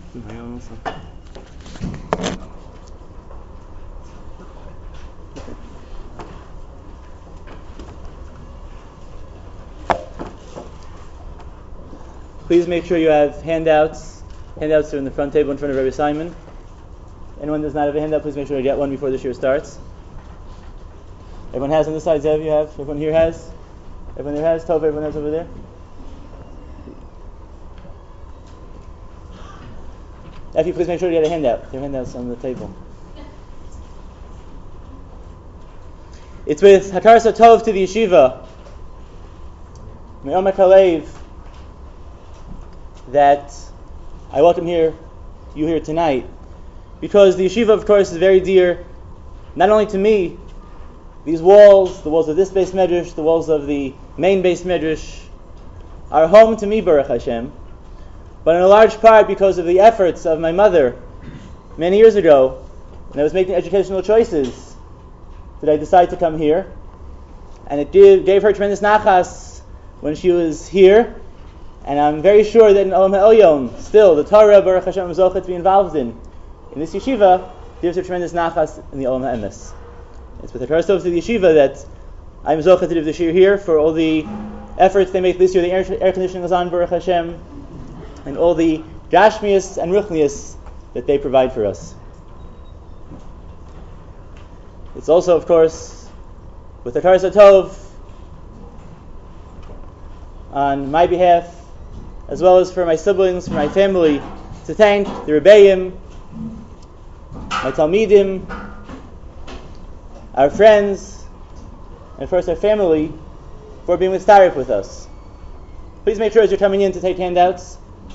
Please make sure you have handouts. Handouts are in the front table in front of Rabbi Simon. Anyone does not have a handout, please make sure you get one before the shiur starts. Everyone has on this side, Zev, you have? Everyone here has? Everyone there has? Tov, everyone has over there? Effie, please make sure you get a handout. There are handouts on the table. It's with Hakaras Tov to the yeshiva, Me'omek Halev, that I welcome you here tonight, because the yeshiva, of course, is very dear, not only to me. These walls, the walls of this Beis Medrash, the walls of the main Beis Medrash, are home to me, Baruch Hashem, but in a large part because of the efforts of my mother many years ago, when I was making educational choices, did I decide to come here, and it gave her tremendous nachas when she was here, and I'm very sure that in Olam HaElyon, still, the Torah, Baruch Hashem, was zochet to be involved in this yeshiva, gives her tremendous nachas in the Olam HaEmes. It's with the Hakaras Tov to the yeshiva that I'm zochet to do the shiur here for all the efforts they make this year. The air conditioning is on, Baruch Hashem, and all the gashmias and ruchnias that they provide for us. It's also, of course, with the Hakaras Tov on my behalf, as well as for my siblings, for my family, to thank the Rebbeim, my Talmidim, our friends, and of course our family, for being with Starif with us. Please make sure as you're coming in to take handouts.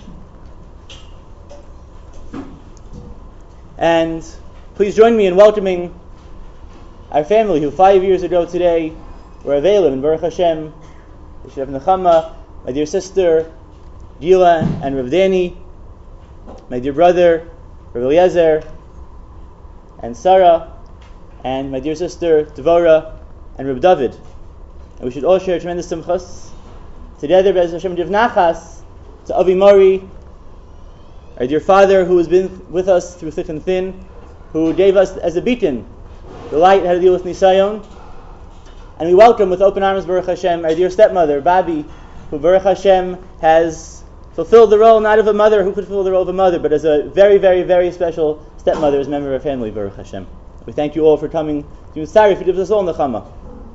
And please join me in welcoming our family who 5 years ago today were Avelim in Baruch Hashem, Yeshiv Nechama, my dear sister Gila and Rav Dani, my dear brother Rav Eliezer and Sarah, and my dear sister Devora and Reb David. And we should all share tremendous simchas together, Be'ez Hashem, give nachas to Avi Mori, our dear father who has been with us through thick and thin, who gave us as a beacon the light how to deal with Nisayon. And we welcome with open arms, Baruch Hashem, our dear stepmother, Babi, who Baruch Hashem has fulfilled the role not of a mother who could fulfill the role of a mother, but as a very, very, very special stepmother, as a member of our family, Baruch Hashem. We thank you all for coming to Mitzari, for giving us all nechama.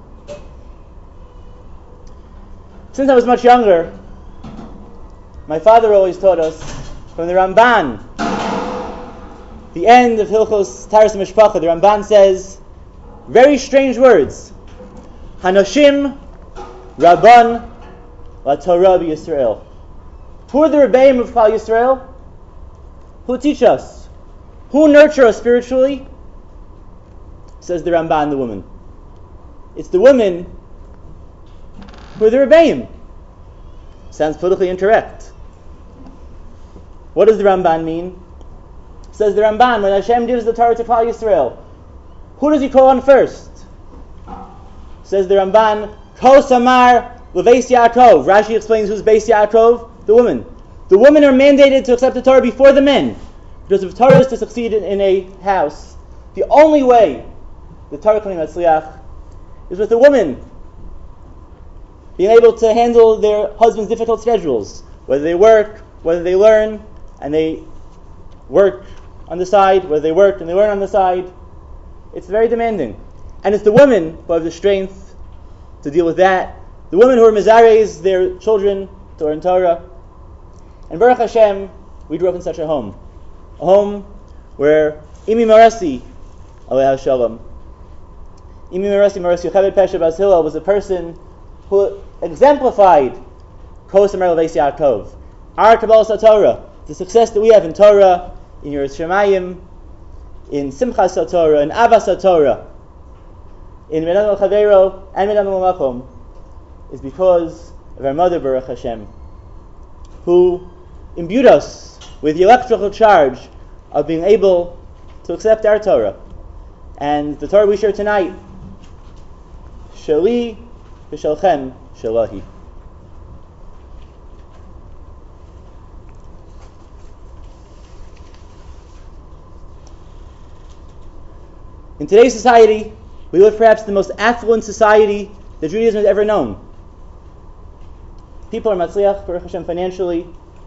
Since I was much younger, my father always taught us from the Ramban, the end of Hilchos Taharas Mishpacha. The Ramban says very strange words: Hanoshim Rabban La Torah Yisrael. Who are the Rebbeim of Klal Yisrael? Who teach us? Who nurture us spiritually? Says the Ramban, the woman. It's the women who are the Rebbeim. Sounds politically incorrect. What does the Ramban mean? Says the Ramban, when Hashem gives the Torah to Klal Yisrael, who does He call on first? Says the Ramban, Kol Samar Leveis Yaakov. Rashi explains who's Beis Yaakov? The woman. The women are mandated to accept the Torah before the men, because if Torah is to succeed in a house, the only way the Torah Kohanim Hatzliach is with the women being able to handle their husband's difficult schedules, whether they work, whether they learn, and they work on the side, whether they work and they learn on the side. It's very demanding. And it's the women who have the strength to deal with that. The women who are mizares their children to learn Torah. And Baruch Hashem, we grew up in such a home where Imi Marasi, Aleha Shalom, Imi Marasi Yocheved Pesha Bas Hillel, was a person who exemplified Kos Amar Leveis Yaakov, our Kabbalah SaTorah, the success that we have in Torah, in Yiras Shamayim, in Simchas SaTorah, in Avas SaTorah, in Medan Al-Chavero and Medan Al-Makom, is because of our mother, Baruch Hashem, who imbued us with the electrical charge of being able to accept our Torah. And the Torah we share tonight, Sheli v'Shelchem Shelahi. In today's society, we live perhaps the most affluent society that Judaism has ever known. People are matzliach, Baruch Hashem, financially.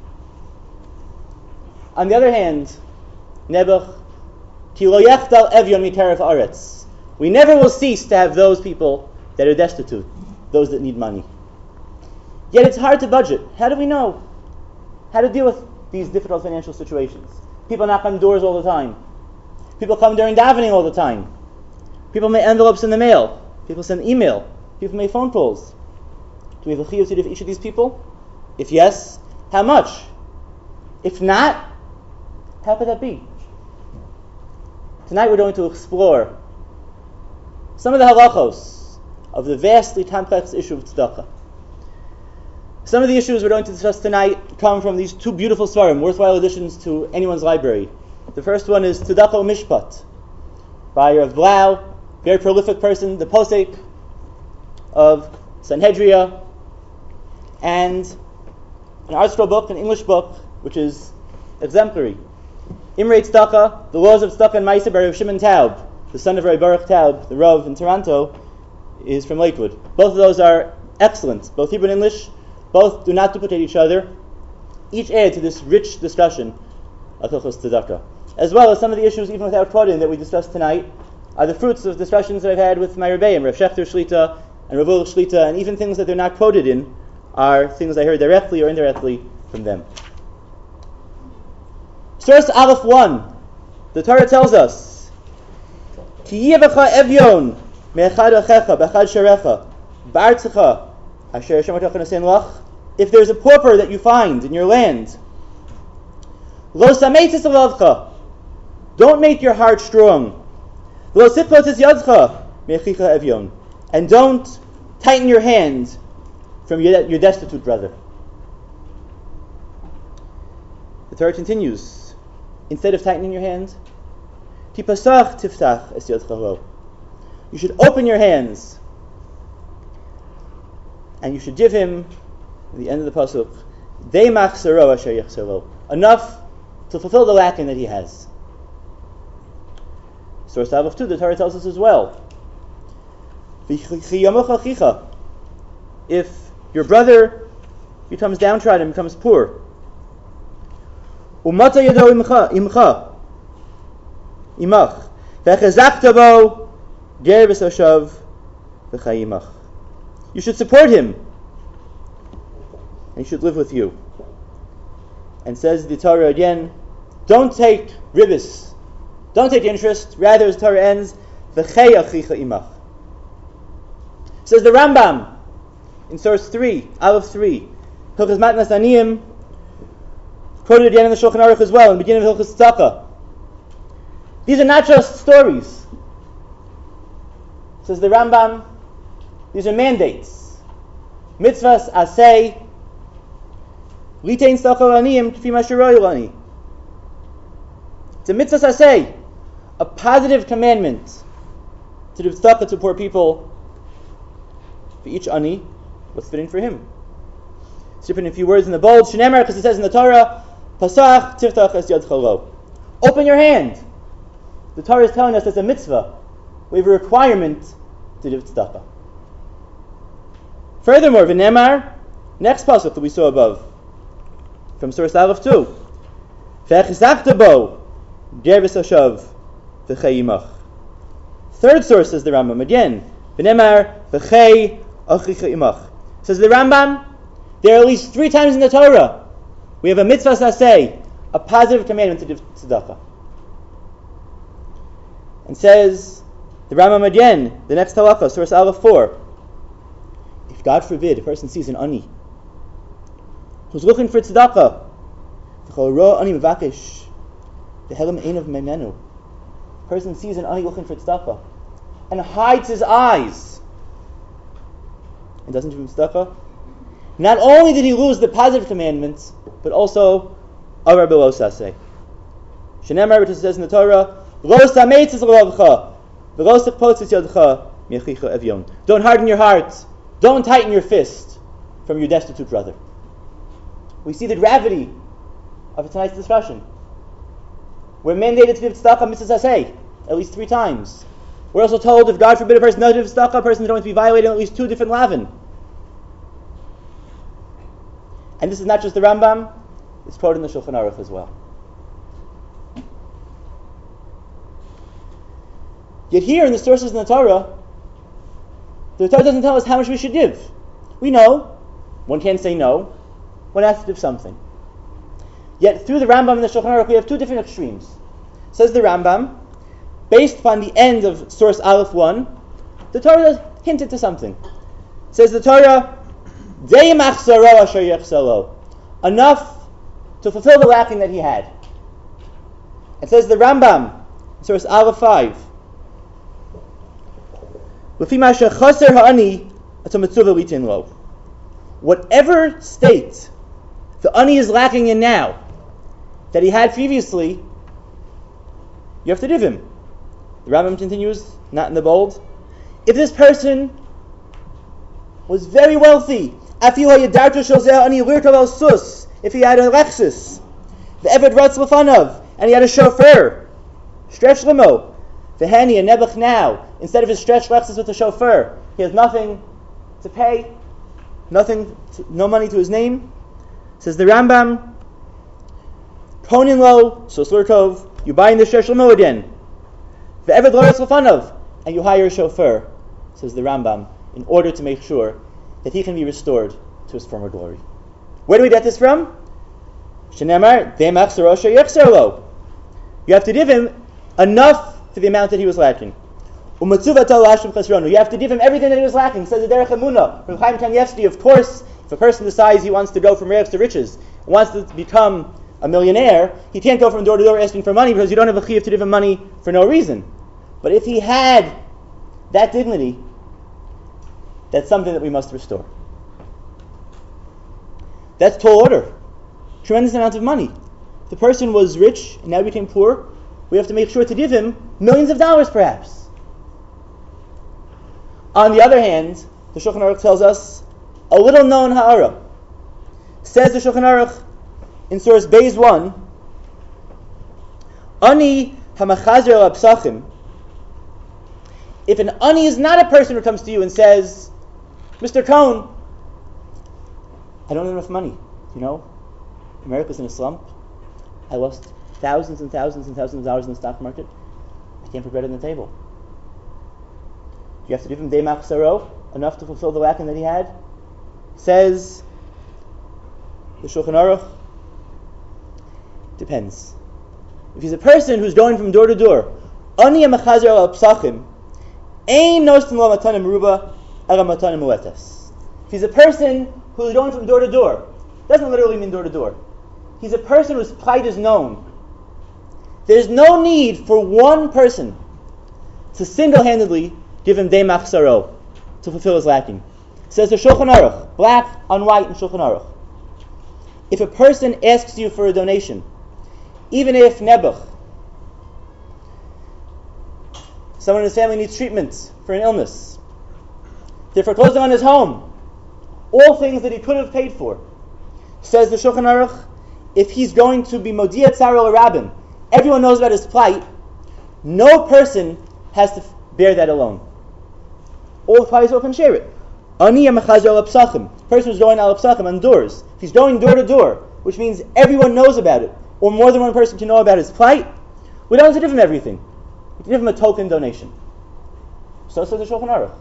On the other hand, Nebuch, ki lo yechdal evyon miteref aretz. We never will cease to have those people that are destitute, those that need money. Yet it's hard to budget. How do we know how to deal with these difficult financial situations? People knock on doors all the time. People come during davening all the time. People make envelopes in the mail. People send email. People make phone calls. Do we have a chiyuv to give each of these people? If yes, how much? If not, how could that be? Tonight we're going to explore some of the halachos of the vastly complex issue of tzedakah. Some of the issues we're going to discuss tonight come from these two beautiful svarim, worthwhile additions to anyone's library. The first one is Tzedakah Mishpat by Rav Blau, very prolific person, the posek of Sanhedria, and an ArtScroll book, an English book, which is exemplary. Imrei Tzedakah, The Laws of Tzedakah and Ma'aseh by Rav Shimon Taub, the son of Rabbi Baruch Taub, the Rav in Toronto, is from Lakewood. Both of those are excellent, both Hebrew and English. Both do not duplicate each other. Each add to this rich discussion of Hilchos Tzedakah. As well as some of the issues, even without quoting, that we discussed tonight, are the fruits of discussions that I've had with my Rebbeim, Rav Shechter Shlita and Rav Ulrich Shlita, and even things that they're not quoted in are things I heard directly or indirectly from them. Source Aleph 1, the Torah tells us, Ki yivacha evyon me'echad achecha b'echad sharecha b'artzecha asher Hashem atach nosen lach. If there's a pauper that you find in your land, lo sameitis alavcha, don't make your heart strong. Lo siflotis yadcha me'echicha evyon, and don't tighten your hand from your destitute brother. The Torah continues, instead of tightening your hand, tipasach tiftach es yadcha lo. You should open your hands, and you should give him, at the end of the pasuk, deimach saro asher yachser lo, enough to fulfill the lacking that he has. Source Aleph 2, the Torah tells us as well, if your brother becomes downtrodden, becomes poor, umata yado imach v'chazakta bo ger b'soshav v'chayimach. You should support him, and he should live with you. And says the Torah again, don't take ribis, don't take interest, rather as the Torah ends, v'chei achicha imach. Says the Rambam, in source 3, Aleph 3, Hilchos Matnas Aniyim, quoted again in the Shulchan Aruch as well, in the beginning of Hilchos Tzedakah. These are not just stories. Says the Rambam, these are mandates. Mitzvahs asay, litein tzedakah laniyim k'fi ma sheroyu lani. It's a mitzvah asay, a positive commandment to do tzedakah to poor people, for each ani, what's fitting for him. Stripping a few words in the bold, Shenemar, because it says in the Torah, Pasach tiftach es yadcha lo. Open your hand. The Torah is telling us that's a mitzvah. We have a requirement to do tzedakah. Furthermore, V'nemar, next pasuk that we saw above, from source Aleph 2, V'echizachta bo ger v'soshav v'chayimach. Third source says the Rambam again, V'nemar v'chei achicha imach. Says the Rambam, there are at least 3 times in the Torah we have a mitzvah saseh, a positive commandment to give tzedakah. And says the Rambam again, the next halacha, source Aleph 4, if God forbid a person sees an ani who's looking for tzedakah, a person sees an ani looking for tzedakah and hides his eyes and doesn't give him tzedakah, not only did he lose the positive commandments, but also avar below saseh. Shenemar, which it says in the Torah, lo sameitz l'lavcha, v'lo sechpotzis yadcha mi'achicha evyon. Don't harden your heart, don't tighten your fist from your destitute brother. We see the gravity of tonight's discussion. We're mandated to give tzedakah mitzvah saseh at least 3 times. We're also told if God forbid a person doesn't give tzedakah, a person is going to be violating at least 2 different lavin. And this is not just the Rambam, it's quoted in the Shulchan Aruch as well. Yet here in the sources in the Torah doesn't tell us how much we should give. We know, one can't say no, one has to give something. Yet through the Rambam and the Shulchan Aruch we have 2 different extremes. Says the Rambam, based upon the end of source Aleph 1, the Torah hinted to something. Says the Torah, enough to fulfill the lacking that he had. It says the Rambam, source Aleph 5, whatever state the ani is lacking in now that he had previously, you have to give him. The Rambam continues, not in the bold. If this person was very wealthy, if he had a Lexus, the Eved Ratz Lefanav, and he had a chauffeur, stretch limo, the Hani and Nebuch now, instead of his stretch Lexus with a chauffeur, he has nothing to pay, no money to his name. Says the Rambam, Konin lo, so Slurtov, you buy in the stretch limo again. The Eved Ratz Lefanav, and you hire a chauffeur, says the Rambam, in order to make sure that he can be restored to his former glory. Where do we get this from? Shenemar, you have to give him enough for the amount that he was lacking. You have to give him everything that he was lacking. Says the Derech Emunah from Chaim Kanievsky. Of course, if a person decides he wants to go from rags to riches, wants to become a millionaire, he can't go from door to door asking for money because you don't have a chiyuv to give him money for no reason. But if he had that dignity, that's something that we must restore. That's tall order. Tremendous amount of money. If the person was rich and now became poor, we have to make sure to give him millions of dollars perhaps. On the other hand, the Shulchan Aruch tells us a little known ha'ara. Says the Shulchan Aruch in source Beis 1, Ani hamachazer al psachim. If an ani is not a person who comes to you and says, Mr. Cohn, I don't have enough money. You know, America's in a slump. I lost thousands and thousands and thousands of dollars in the stock market. I can't put bread on the table. You have to give him Deimach Saro, enough to fulfill the lacking that he had. Says the Shulchan Aruch, depends. If he's a person who's going from door to door, Ani hamachazer al psachim, ein nosten lo matanim ruba ala matanim muetas. If he's a person who's going from door to door, doesn't literally mean door to door. He's a person whose plight is known. There's no need for one person to single-handedly give him Deimach Saro to fulfill his lacking. Says the Shulchan Aruch, black on white in Shulchan Aruch. If a person asks you for a donation, even if Nebuch, someone in his family needs treatment for an illness, they're foreclosing on his home, all things that he could have paid for. Says the Shulchan Aruch, if he's going to be Modiah Tzar el Rabbin, everyone knows about his plight, no person has to bear that alone. All parties can share it. Ani hamachazer al psachim. Person who's going al psachim on doors. If he's going door to door, which means everyone knows about it, or more than one person can know about his plight, we don't have to give him everything. We can give him a token donation. So says the Shulchan Aruch.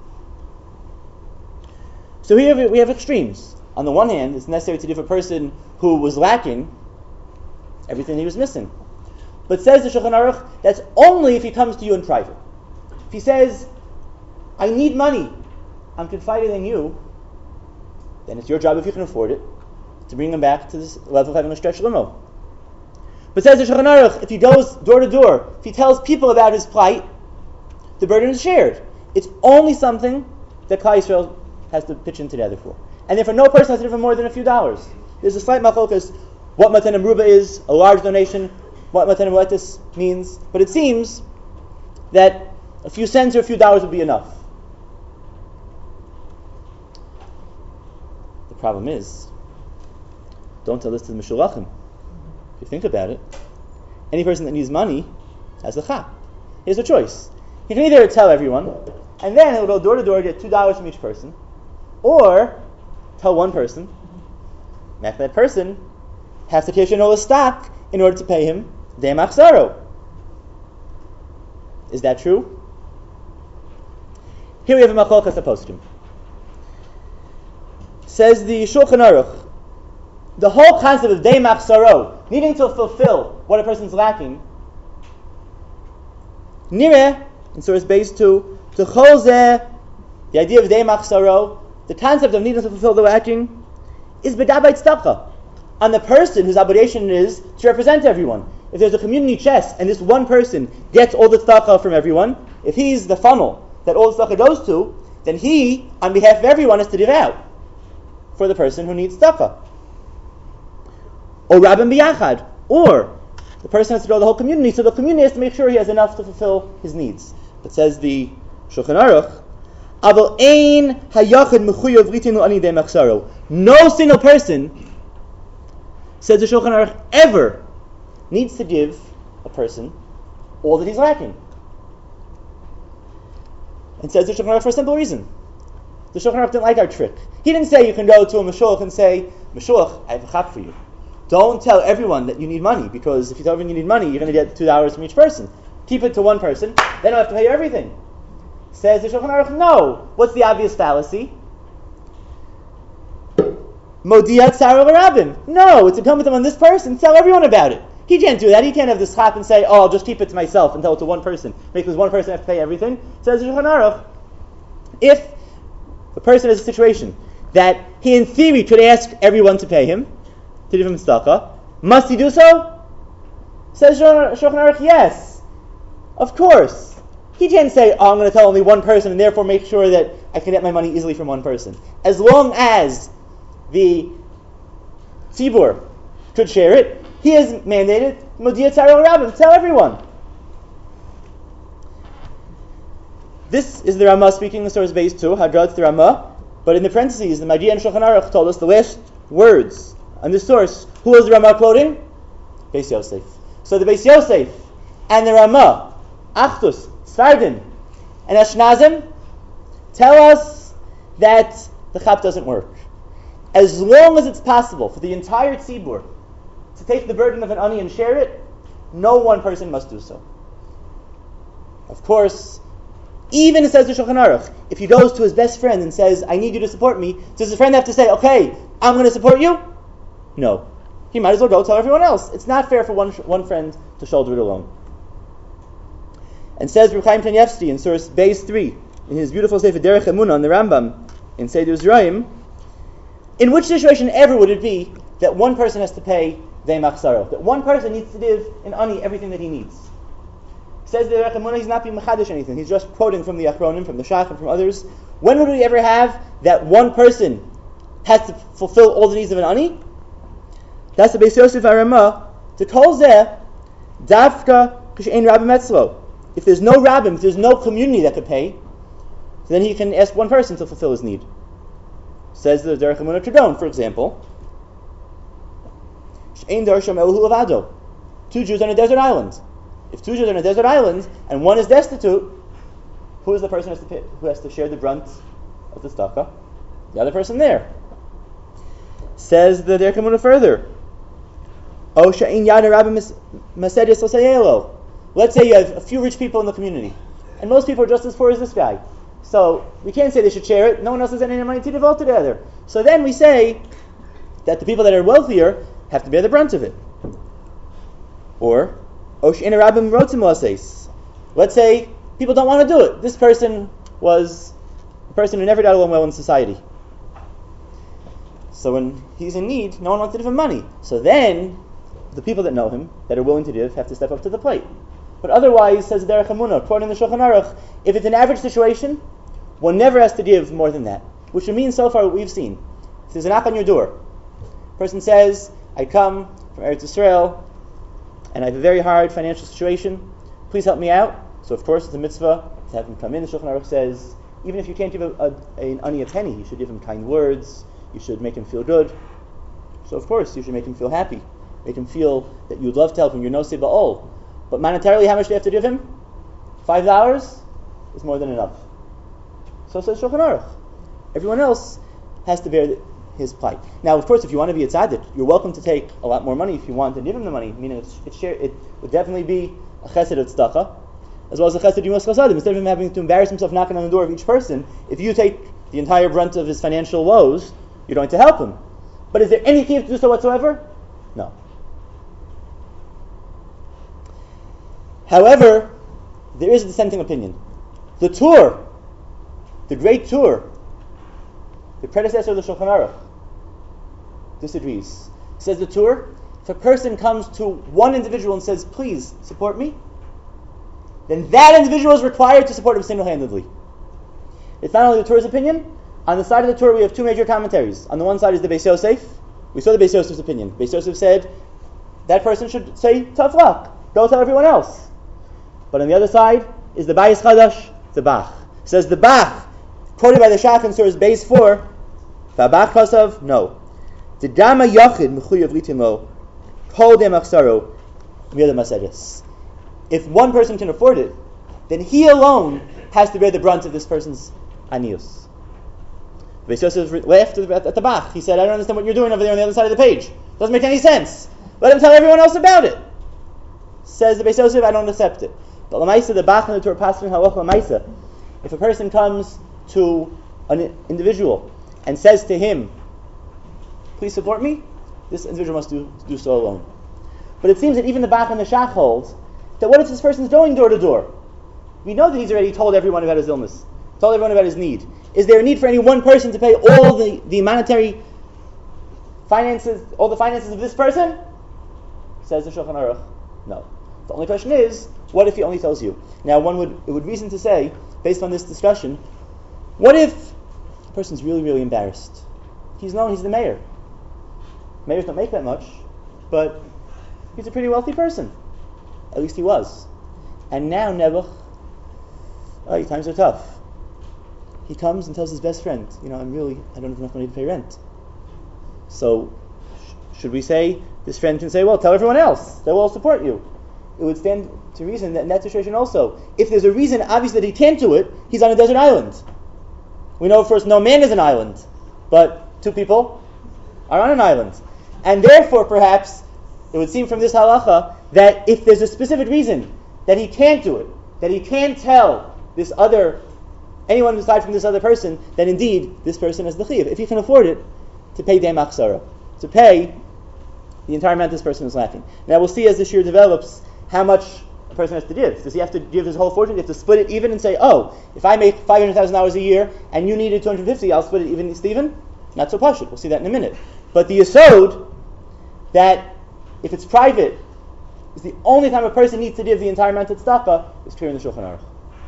So here we have extremes. On the one hand, it's necessary to give a person who was lacking everything he was missing. But says the Shulchan Aruch, that's only if he comes to you in private. If he says, I need money, I'm confiding in you, then it's your job, if you can afford it, to bring him back to this level of having a stretch limo. But says the Shulchan Aruch, if he goes door to door, if he tells people about his plight, the burden is shared. It's only something that Klal Yisrael has to pitch in together for. And therefore no person has to give him more than a few dollars. There's a slight machlokas what matanim ruba is, a large donation, what matanim letis means, but it seems that a few cents or a few dollars would be enough. The problem is, don't tell this to the Meshulachim. If you think about it, any person that needs money has a chap. He has a choice. He can either tell everyone, and then he'll go door to door, get $2 from each person, or tell one person, and that person has to cash in all his stock in order to pay him Dei Machzaro. Is that true? Here we have a Machlokes HaPoskim. Says the Shulchan Aruch, the whole concept of Dei Machzaro, needing to fulfill what a person's lacking, Nireh, in source base 2, to Chol the idea of Dei Machzaro, the concept of needing to fulfill the lacking, is B'dabait Tzedakah, on the person whose obligation it is to represent everyone. If there's a community chest and this one person gets all the tzedakah from everyone, if he's the funnel that all the tzedakah goes to, then he, on behalf of everyone, has to give out for the person who needs tzedakah. Or Rabban B'yachad, or the person has to go to the whole community, so the community has to make sure he has enough to fulfill his needs. But says the Shulchan Aruch, Aval ein hayachid mechuyav litinu ani dei machzaro. No single person, says the Shulchan Aruch, ever needs to give a person all that he's lacking. And says the Shulchan Aruch for a simple reason. The Shulchan Aruch didn't like our trick. He didn't say you can go to a Meshulach and say, Meshulach, I have a chap for you. Don't tell everyone that you need money, because if you tell everyone you need money, you're going to get $2 from each person. Keep it to one person, then I'll have to pay you everything. Says the Shulchan Aruch, no. What's the obvious fallacy? Modiyat Sarah Rabin. No, it's incumbent on this person. Tell everyone about it. He can't do that. He can't have this chap and say, oh, I'll just keep it to myself and tell it to one person. Make this one person have to pay everything. Says the Shulchan Aruch, if a person has a situation that he in theory could ask everyone to pay him, to give him tzedakah, must he do so? Says Shulchan Aruch, yes. Of course. He can't say, oh, I'm going to tell only one person and therefore make sure that I can get my money easily from one person. As long as the tzibur could share it, he has mandated Modiyat Sarah Rabbim, tell everyone. This is the Ramah speaking in source base 2, Hadrat's the Ramah, but in the parentheses, the Magia and Shulchan Aruch told us the last words on this source. Who was the Ramah quoting? Beis Yosef. So the Beis Yosef and the Ramah, Achdus, Sfardin, and Ashkenazim tell us that the chap doesn't work. As long as it's possible for the entire tzibur to take the burden of an ani and share it, no one person must do so. Of course, even, it says the Shulchan Aruch, if he goes to his best friend and says, I need you to support me, does his friend have to say, okay, I'm going to support you? No. He might as well go tell everyone else. It's not fair for one friend to shoulder it alone. And says Reb Chaim Kanievsky in source base 3, in his beautiful Sefer Derech Emunah on the Rambam, in Seder Zerayim, in which situation ever would it be that one person has to pay Dei Machzaro, that one person needs to give an ani everything that he needs? Says the Derech Emunah, he's not being mechadish anything. He's just quoting from the Achronim, from the Shach, and from others. When would we ever have that one person has to fulfill all the needs of an ani? That's the Beis Yosef Aramah. To kol zeh, dafka k'she'ein rabbim etzlo. If there's no rabbim, if there's no community that could pay, then he can ask one person to fulfill his need. Says the Derech Emunah Tridon, for example, she'ein darsham eluhu levado. 2 Jews on a desert island. If 2 Jews are on a desert island and one is destitute, who is the person who has to share the brunt of the tzedakah? The other person there. Says the Derech Emunah further, O she'ein yad rabbim masedius l'sayelo. Let's say you have a few rich people in the community, and most people are just as poor as this guy. So we can't say they should share it. No one else has any money to devote together. So then we say that the people that are wealthier have to bear the brunt of it. Or, let's say people don't want to do it. This person was a person who never got along well in society. So when he's in need, no one wants to give him money. So then the people that know him, that are willing to give, have to step up to the plate. But otherwise, says Derech Emunah, quoting the Shulchan Aruch, if it's an average situation, one never has to give more than that. Which would mean, so far, what we've seen. If there's a knock on your door, a person says, I come from Eretz Yisrael, and I have a very hard financial situation, please help me out. So of course, it's a mitzvah to have him come in. The Shulchan Aruch says, even if you can't give an ani a penny, you should give him kind words, you should make him feel good. So of course, you should make him feel happy. Make him feel that you'd love to help him, you're no ba'ol. But monetarily, how much do you have to give him? $5? is more than enough. So says Shulchan Aruch. Everyone else has to bear his plight. Now, of course, if you want to be a tzaddik, you're welcome to take a lot more money if you want and give him the money. Meaning, it would definitely be a chesed of tzedakah, as well as a chesed yumas chasadim. Instead of him having to embarrass himself knocking on the door of each person, if you take the entire brunt of his financial woes, you're going to help him. But is there any chiyuv to do so whatsoever? No. However, there is a dissenting opinion. The Tur, the great Tur, the predecessor of the Shulchan Aruch, disagrees. Says the Tur, if a person comes to one individual and says, please support me, then that individual is required to support him single-handedly. It's not only the Tur's opinion. On the side of the Tur, we have two major commentaries. On the one side is the Beis Yosef. We saw the Beis Yosef's opinion. Beis Yosef said, that person should say, tough luck, go tell everyone else. But on the other side is the Bayis Chadash, the Bach. Says the Bach, quoted by the Shach in Surah's Beis 4, V'abach Kasav, no. The Dama Yachid Mechuyav Litin Lo, Kol Dem Achsaro, Miyad Masedes. If one person can afford it, then he alone has to bear the brunt of this person's anius. Beis Yosef laughed at the Bach. He said, I don't understand what you're doing over there on the other side of the page. Doesn't make any sense. Let him tell everyone else about it. Says the Beis Yosef, I don't accept it. But Lamaisa, the Bach and the Torah Pasrin Halach Lamaisa, if a person comes to an individual and says to him, please support me, this individual must do so alone. But it seems that even the Bach and the Shach holds that what if this person's going door to door? We know that he's already told everyone about his illness, told everyone about his need. Is there a need for any one person to pay all the monetary finances, all the finances of this person? Says the Shulchan Aruch, no. The only question is, what if he only tells you? Now, it would reason to say, based on this discussion, what if a person's really, really embarrassed? He's known he's the mayor. Mayors don't make that much, but he's a pretty wealthy person. At least he was. And now Nebuch, times are tough. He comes and tells his best friend, I don't have enough money to pay rent. So, should we say, this friend can say, well, tell everyone else, they will all support you. It would stand to reason that in that situation also, if there's a reason obvious that he can't do it, he's on a desert island. We know, of course, no man is an island, but two people are on an island. And therefore, perhaps, it would seem from this halacha that if there's a specific reason that he can't do it, that he can't tell anyone aside from this other person, then indeed, this person has the chiyuv, if he can afford it, to pay dem achsara, to pay the entire amount this person is lacking. Now we'll see as this year develops how much a person has to give. Does he have to give his whole fortune? Do you have to split it even and say, if I make $500,000 a year and you needed $250,000, I'll split it even, Stephen? Not so pashut. We'll see that in a minute. But the yesod that if it's private, is the only time a person needs to give the entire amount of tzedakah is clear in the Shulchan Aruch.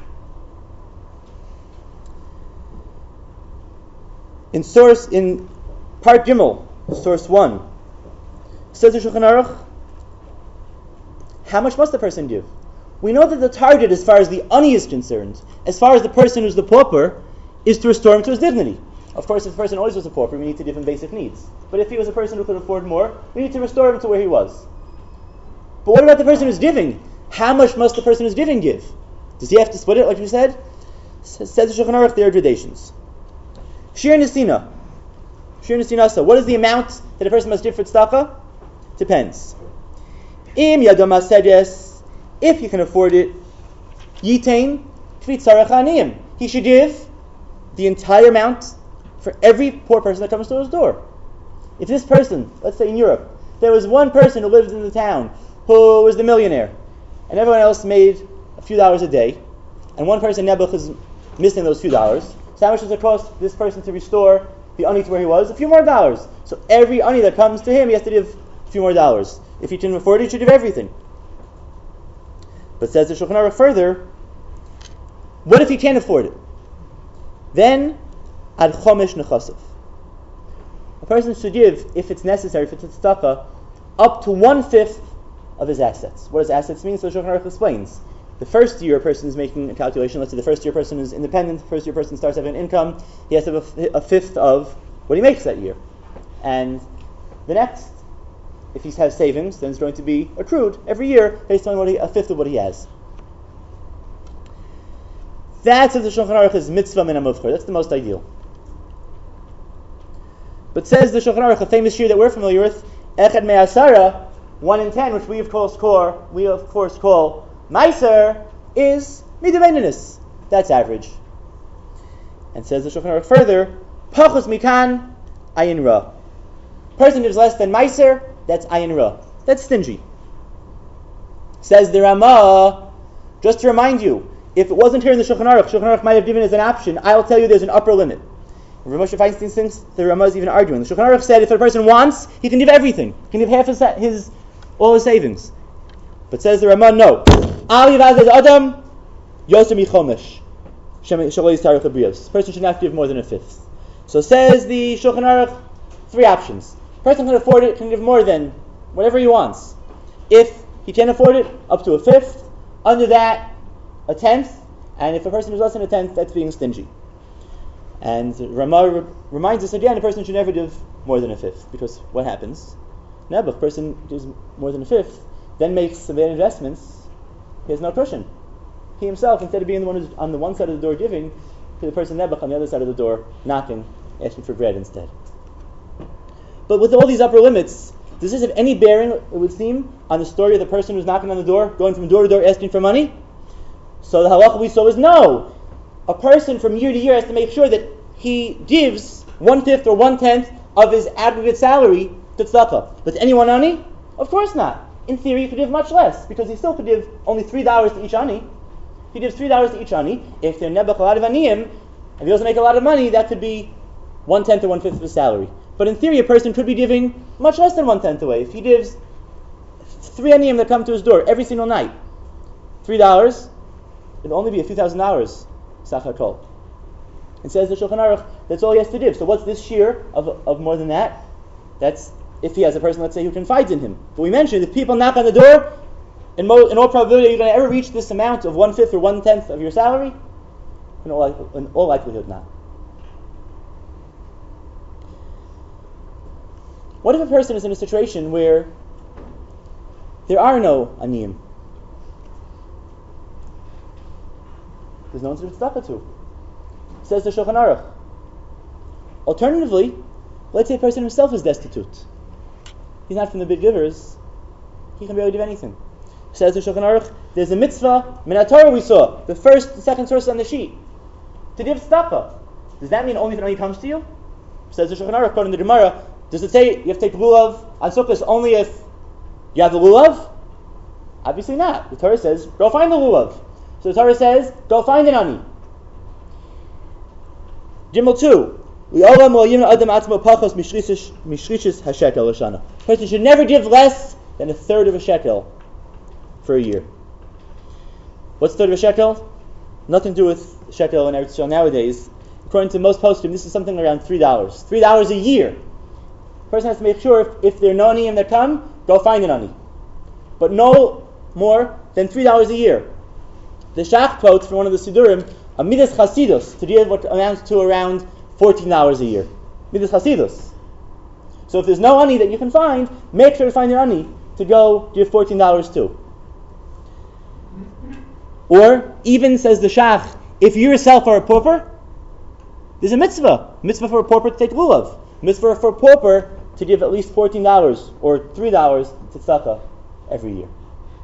In part Gimel, source 1, says the Shulchan Aruch, how much must the person give? We know that the target, as far as the ani is concerned, as far as the person who's the pauper, is to restore him to his dignity. Of course, if the person always was a pauper, we need to give him basic needs. But if he was a person who could afford more, we need to restore him to where he was. But what about the person who's giving? How much must the person who's giving give? Does he have to split it, like we said? Says the Shulchan Aruch, there are gradations. Shir Nesina. Shir Nesinasa. What is the amount that a person must give for tzedakah? Depends. Im yadam asedes. If you can afford it, yitain kvi tzarech aniyim. He should give the entire amount for every poor person that comes to his door. If this person, let's say in Europe, there was one person who lived in the town who was the millionaire, and everyone else made a few dollars a day, and one person, Nebuch, is missing those few dollars, so how much does it cost this person to restore the ani to where he was? A few more dollars. So every ani that comes to him, he has to give a few more dollars. If he can afford it, he should give everything. But says the Shulchan Aruch further, what if he can't afford it? Then, ad chomesh nechasav. A person should give, if it's necessary for tzedakah, up to 1/5 of his assets. What does assets mean? So the Shulchan Aruch explains. The first year a person is making a calculation, let's say the first year person is independent, the first year person starts having income, he has to have a fifth of what he makes that year. And the next, if he has savings, then it's going to be accrued every year based on a fifth of what he has. That's what the Shulchan Aruch is mitzvah min hamuvchar. That's the most ideal. But says the Shulchan Aruch, a famous shir that we're familiar with, Echad Me'asara, 1 in 10, which we of course call Meiser, is midaveninus. That's average. And says the Shulchan Aruch further, Pachos mikan ayin ra. Person gives less than Meiser, that's ayin ra. That's stingy. Says the Ramah, just to remind you, if it wasn't here in the Shulchan Aruch might have given as an option, I'll tell you there's an upper limit. Rav Moshe Feinstein thinks the Ramah is even arguing. The Shulchan Aruch said if a person wants, he can give everything. He can give half all his savings. But says the Ramah, no. Al yivaz adam yoser michomesh. The person should not give more than a fifth. So says the Shulchan Aruch, 3 options. Person can afford it, can give more than whatever he wants. If he can't afford it, up to a fifth. Under that, a tenth. And if a person is less than a tenth, that's being stingy. And Ramah reminds us again, a person should never give more than a fifth. Because what happens? If a person gives more than a fifth, then makes some bad investments, he has no cushion. He himself, instead of being the one who's on the one side of the door giving, to the person Nebuch on the other side of the door knocking, asking for bread instead. But with all these upper limits, does this have any bearing, it would seem, on the story of the person who's knocking on the door, going from door to door asking for money? So the halacha we saw is no. A person from year to year has to make sure that he gives 1/5 or 1/10 of his aggregate salary to tzedakah. But anyone ani? Of course not. In theory, he could give much less, because he still could give only $3 to each ani. He gives $3 to each ani. If they're nebuch a lot of aniyim, and he doesn't make a lot of money, that could be 1/10 or 1/5 of his salary. But in theory, a person could be giving much less than 1/10 away. If he gives 3 aniyim that come to his door every single night, $3, it'll only be a few $1,000s, sach hakol. It says the Shulchan Aruch, that's all he has to give. So what's this shear of more than that? That's if he has a person, let's say, who confides in him. But we mentioned, if people knock on the door, in all probability, you're going to ever reach this amount of 1/5 or 1/10 of your salary? In all likelihood, not. What if a person is in a situation where there are no aniyim? There's no one to give tzedakah to. Says the Shulchan Aruch. Alternatively, let's say a person himself is destitute. He's not from the big givers. He can barely give anything. Says the Shulchan Aruch, there's a mitzvah, min Torah we saw, the first and second source on the sheet, to give tzedakah. Does that mean only if money comes to you? Says the Shulchan Aruch, according to the Gemara, does it say you have to take lulav on Sukkot only if you have the lulav? Obviously not. The Torah says, go find the lulav. So the Torah says, go find an ani. Gimel 2. Person should never give less than 1/3 of a shekel for a year. What's 1/3 of a shekel? Nothing to do with shekel and Eretz Yisrael nowadays. According to most postum, this is something around $3. $3 a year. Person has to make sure if there are no aniyim that come, go find an ani. But no more than $3 a year. The Shach quotes from one of the Sidurim, a midas chasidus, to give what amounts to around $14 a year. Midas chasidus. So if there's no ani that you can find, make sure to find an ani to go give $14 to. Or, even, says the Shach, if you yourself are a pauper, there's a mitzvah. Mitzvah for a pauper to take lulav. Mitzvah for a pauper to give at least $14 or $3 to tzedakah every year.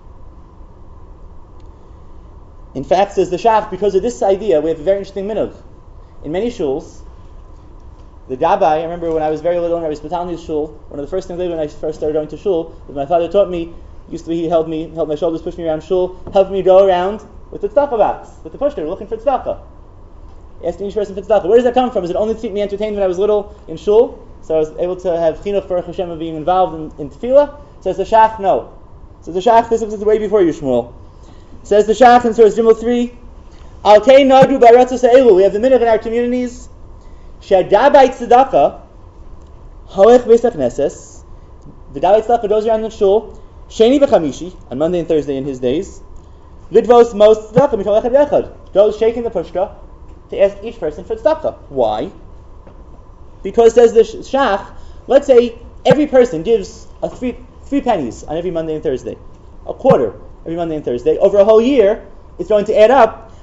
In fact, says the Shach, because of this idea, we have a very interesting minhag. In many shuls, the gabbai, I remember when I was very little in Rabbi Spatalni's shul, one of the first things I did when I first started going to shul, was my father taught me, he held my shoulders, pushed me around shul, helped me go around with the tzedakah box, with the pushter, looking for tzedakah. Asking each person for tzedakah. Where does that come from? Is it only to keep me entertained when I was little in shul? So I was able to have chinuch for Hashem and being involved in tefillah? Says the Shach, no. Says the Shach, this was way before you, Shmuel. Says the Shach in Surah Gimel 3, Al Kei Nadu Baratzos Ha'elu. We have the minhag in our communities. She'adabai tzedakah halech beis hakneses. The dabai tzedakah goes around the shul. Sheni b'chamishi, on Monday and Thursday in his days. Lidvos mos tzedakah mitol echad echad. Goes shaking the pushka to ask each person for tzedakah. Why? Because, says the Shach, let's say every person gives three pennies on every Monday and Thursday. A quarter every Monday and Thursday. Over a whole year, it's going to add up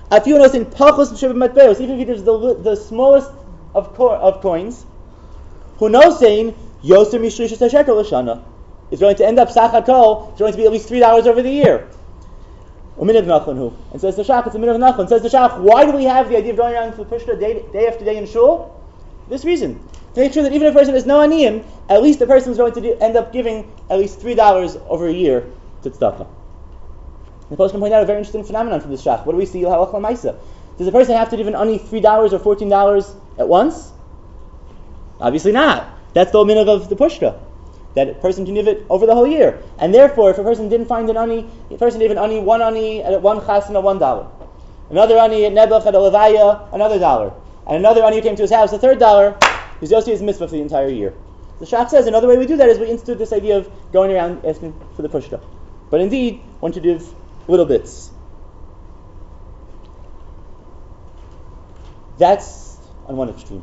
Even if he gives the smallest of coins, who knows saying Yoser Mishrish Shekel Lashana is going to end up Sachakol, it's going to be at least $3 over the year. And says the Shach, it's a minute of Nachman. Says the Shach, why do we have the idea of going around to the Pushta day after day in Shul? This reason. To make sure that even if a person has no aniyim, at least the person is going to end up giving at least $3 over a year to tzedakah. The Post can point out a very interesting phenomenon from this Shach. What do we see? Halach l'maisa. Does a person have to give an ani $3 or $14 at once? Obviously not. That's the minhag of the Pushta, that a person can give it over the whole year. And therefore, if a person didn't find an ani, a person gave one ani at one chasana, $1. Another ani at Nebuch at a levaya, another $1. And another ani who came to his house, a $3, his Yossi is mitzvah for the entire year. The Shach says another way we do that is we institute this idea of going around asking for the Pushta. But indeed, one should give little bits. That's on one extreme.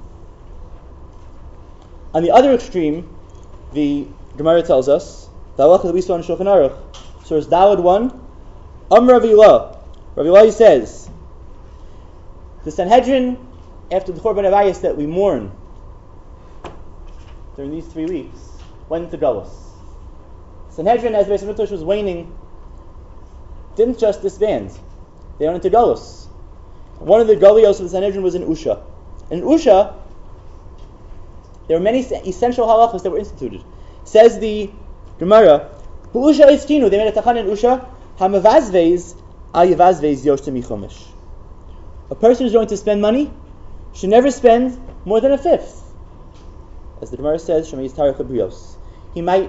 On the other extreme, the Gemara tells us, the halacha that we saw in Shulchan Aruch, source Daled 1, Rav Ilah says, the Sanhedrin, after the Churban Avayis that we mourn during these 3 weeks, went into Galus. Sanhedrin, as Beis HaMikdash was waning, didn't just disband. They went into Galus. One of the Galios of the Sanhedrin was in Usha. In Usha, there were many essential halachas that were instituted. Says the Gemara, "Usha istinu." They made a tachan in Usha. Hamavazvez ayavazvez yoshtem michomish. A person who's going to spend money should never spend more than a fifth. As the Gemara says, Shema Yistarech Abrios. He might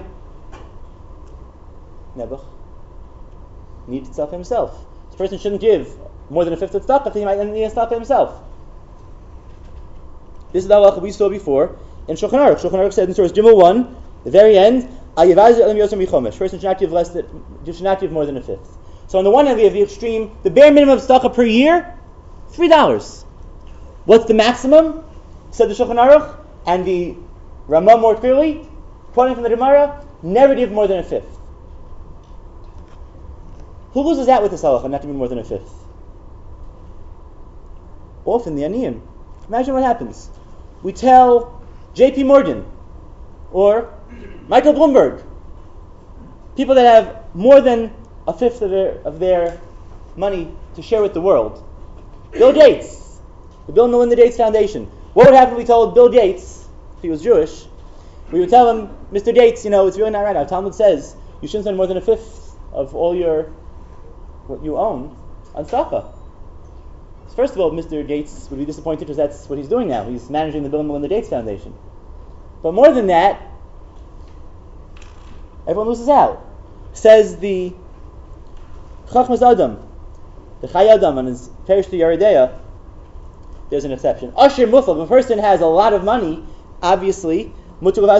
Nebuch need tzedakah himself. This person shouldn't give more than a fifth of tzedakah because he might need a tzedakah himself. This is the halacha we saw before in Shulchan Aruch. Shulchan Aruch said in source Gimel 1, the very end, Ayavaz Elam Yosem Michomesh. Person should not give should not give more than a fifth. So on the one hand we have the extreme, the bare minimum of tzedakah per year, $3. What's the maximum? Said the Shulchan Aruch, and the Ramah more clearly, quoting from the Gemara, never give more than a fifth. Who loses out with this halacha, not giving more than a fifth? Often the aniyim. Imagine what happens. We tell J.P. Morgan or Michael Bloomberg, people that have more than a fifth of their money to share with the world. Bill Gates, the Bill and Melinda Gates Foundation. What would happen if we told Bill Gates, if he was Jewish, we would tell him, Mr. Gates, it's really not right. Our Talmud says you shouldn't spend more than a fifth of all what you own on tzedakah. First of all, Mr. Gates would be disappointed because that's what he's doing now. He's managing the Bill and Melinda Gates Foundation. But more than that, everyone loses out. Says the Chachmas Adam, the Chai Adam, on his Perish to Yeridea, there's an exception. Asher Mufal, if a person has a lot of money, obviously, he's allowed